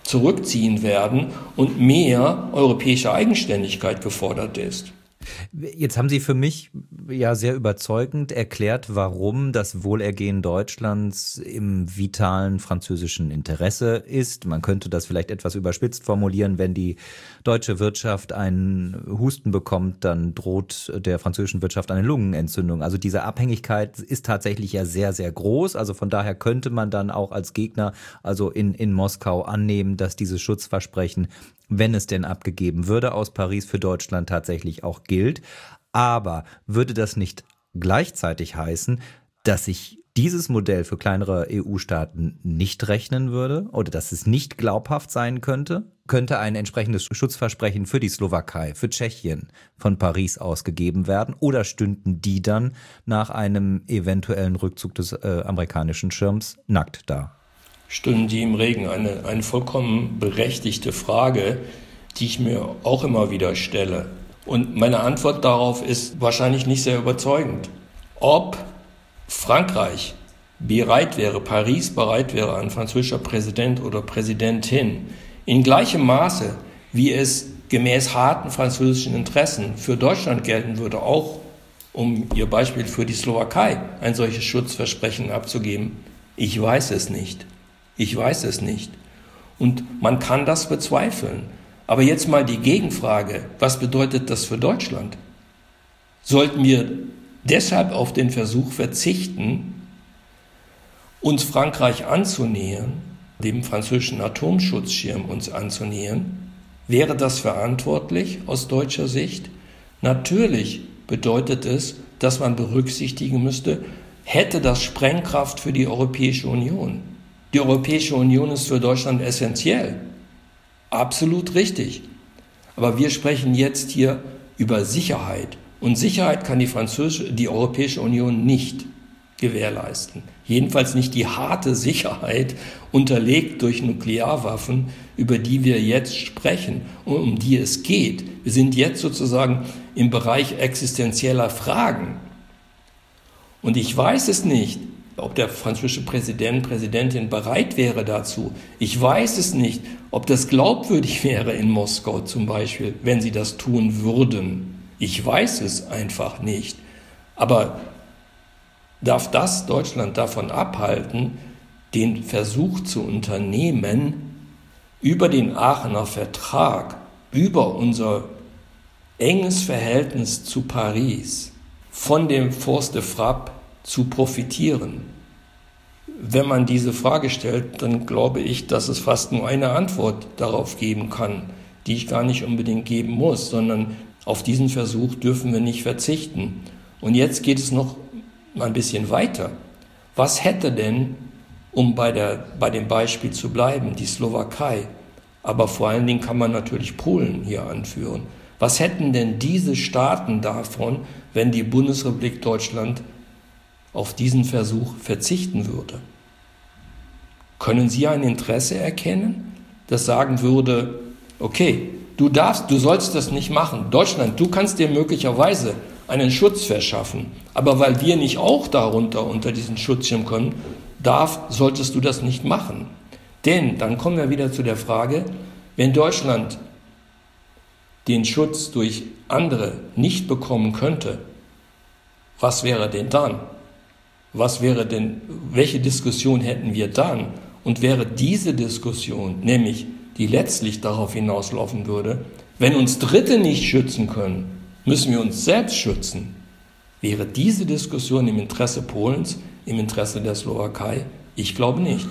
zurückziehen werden und mehr europäische Eigenständigkeit gefordert ist. Jetzt haben Sie für mich ja sehr überzeugend erklärt, warum das Wohlergehen Deutschlands im vitalen französischen Interesse ist. Man könnte das vielleicht etwas überspitzt formulieren: Wenn die deutsche Wirtschaft einen Husten bekommt, dann droht der französischen Wirtschaft eine Lungenentzündung. Also diese Abhängigkeit ist tatsächlich ja sehr, sehr groß. Also von daher könnte man dann auch als Gegner, also in, in Moskau, annehmen, dass dieses Schutzversprechen, wenn es denn abgegeben würde aus Paris, für Deutschland tatsächlich auch gilt. Aber würde das nicht gleichzeitig heißen, dass sich dieses Modell für kleinere E U-Staaten nicht rechnen würde oder dass es nicht glaubhaft sein könnte? Könnte ein entsprechendes Schutzversprechen für die Slowakei, für Tschechien von Paris ausgegeben werden, oder stünden die dann nach einem eventuellen Rückzug des äh, amerikanischen Schirms nackt da? Stünden die im Regen? Eine, eine vollkommen berechtigte Frage, die ich mir auch immer wieder stelle. Und meine Antwort darauf ist wahrscheinlich nicht sehr überzeugend. Ob Frankreich bereit wäre, Paris bereit wäre, ein französischer Präsident oder Präsidentin in gleichem Maße, wie es gemäß harten französischen Interessen für Deutschland gelten würde, auch um Ihr Beispiel für die Slowakei ein solches Schutzversprechen abzugeben, ich weiß es nicht. Ich weiß es nicht. Und man kann das bezweifeln. Aber jetzt mal die Gegenfrage, was bedeutet das für Deutschland? Sollten wir deshalb auf den Versuch verzichten, uns Frankreich anzunähern, dem französischen Atomschutzschirm uns anzunähern? Wäre das verantwortlich aus deutscher Sicht? Natürlich bedeutet es, dass man berücksichtigen müsste, hätte das Sprengkraft für die Europäische Union. Die Europäische Union ist für Deutschland essentiell. Absolut richtig. Aber wir sprechen jetzt hier über Sicherheit. Und Sicherheit kann die französische, die Europäische Union nicht gewährleisten. Jedenfalls nicht die harte Sicherheit, unterlegt durch Nuklearwaffen, über die wir jetzt sprechen und um die es geht. Wir sind jetzt sozusagen im Bereich existenzieller Fragen. Und ich weiß es nicht, ob der französische Präsident, Präsidentin bereit wäre dazu. Ich weiß es nicht, ob das glaubwürdig wäre in Moskau zum Beispiel, wenn sie das tun würden. Ich weiß es einfach nicht. Aber darf das Deutschland davon abhalten, den Versuch zu unternehmen, über den Aachener Vertrag, über unser enges Verhältnis zu Paris, von dem Force de Frappe zu profitieren? Wenn man diese Frage stellt, dann glaube ich, dass es fast nur eine Antwort darauf geben kann, die ich gar nicht unbedingt geben muss, sondern auf diesen Versuch dürfen wir nicht verzichten. Und jetzt geht es noch ein bisschen weiter. Was hätte denn, um bei, der, bei dem Beispiel zu bleiben, die Slowakei, aber vor allen Dingen kann man natürlich Polen hier anführen, was hätten denn diese Staaten davon, wenn die Bundesrepublik Deutschland auf diesen Versuch verzichten würde? Können Sie ein Interesse erkennen, das sagen würde, okay, du darfst, du sollst das nicht machen. Deutschland, du kannst dir möglicherweise einen Schutz verschaffen, aber weil wir nicht auch darunter unter diesen Schutzschirm können, darf, solltest du das nicht machen. Denn dann kommen wir wieder zu der Frage, wenn Deutschland den Schutz durch andere nicht bekommen könnte, was wäre denn dann? Was wäre denn, welche Diskussion hätten wir dann? Und wäre diese Diskussion, nämlich die letztlich darauf hinauslaufen würde, wenn uns Dritte nicht schützen können, müssen wir uns selbst schützen, wäre diese Diskussion im Interesse Polens, im Interesse der Slowakei? Ich glaube nicht.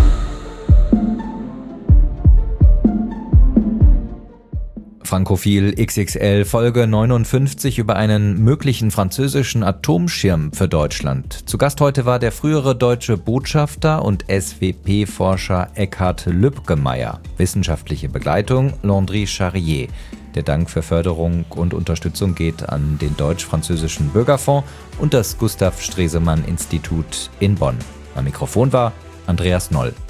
Frankophil X X L Folge neunundfünfzig über einen möglichen französischen Atomschirm für Deutschland. Zu Gast heute war der frühere deutsche Botschafter und S W P-Forscher Eckhard Lübgemeyer. Wissenschaftliche Begleitung Landry Charrier. Der Dank für Förderung und Unterstützung geht an den Deutsch-Französischen Bürgerfonds und das Gustav Stresemann Institut in Bonn. Am Mikrofon war Andreas Noll.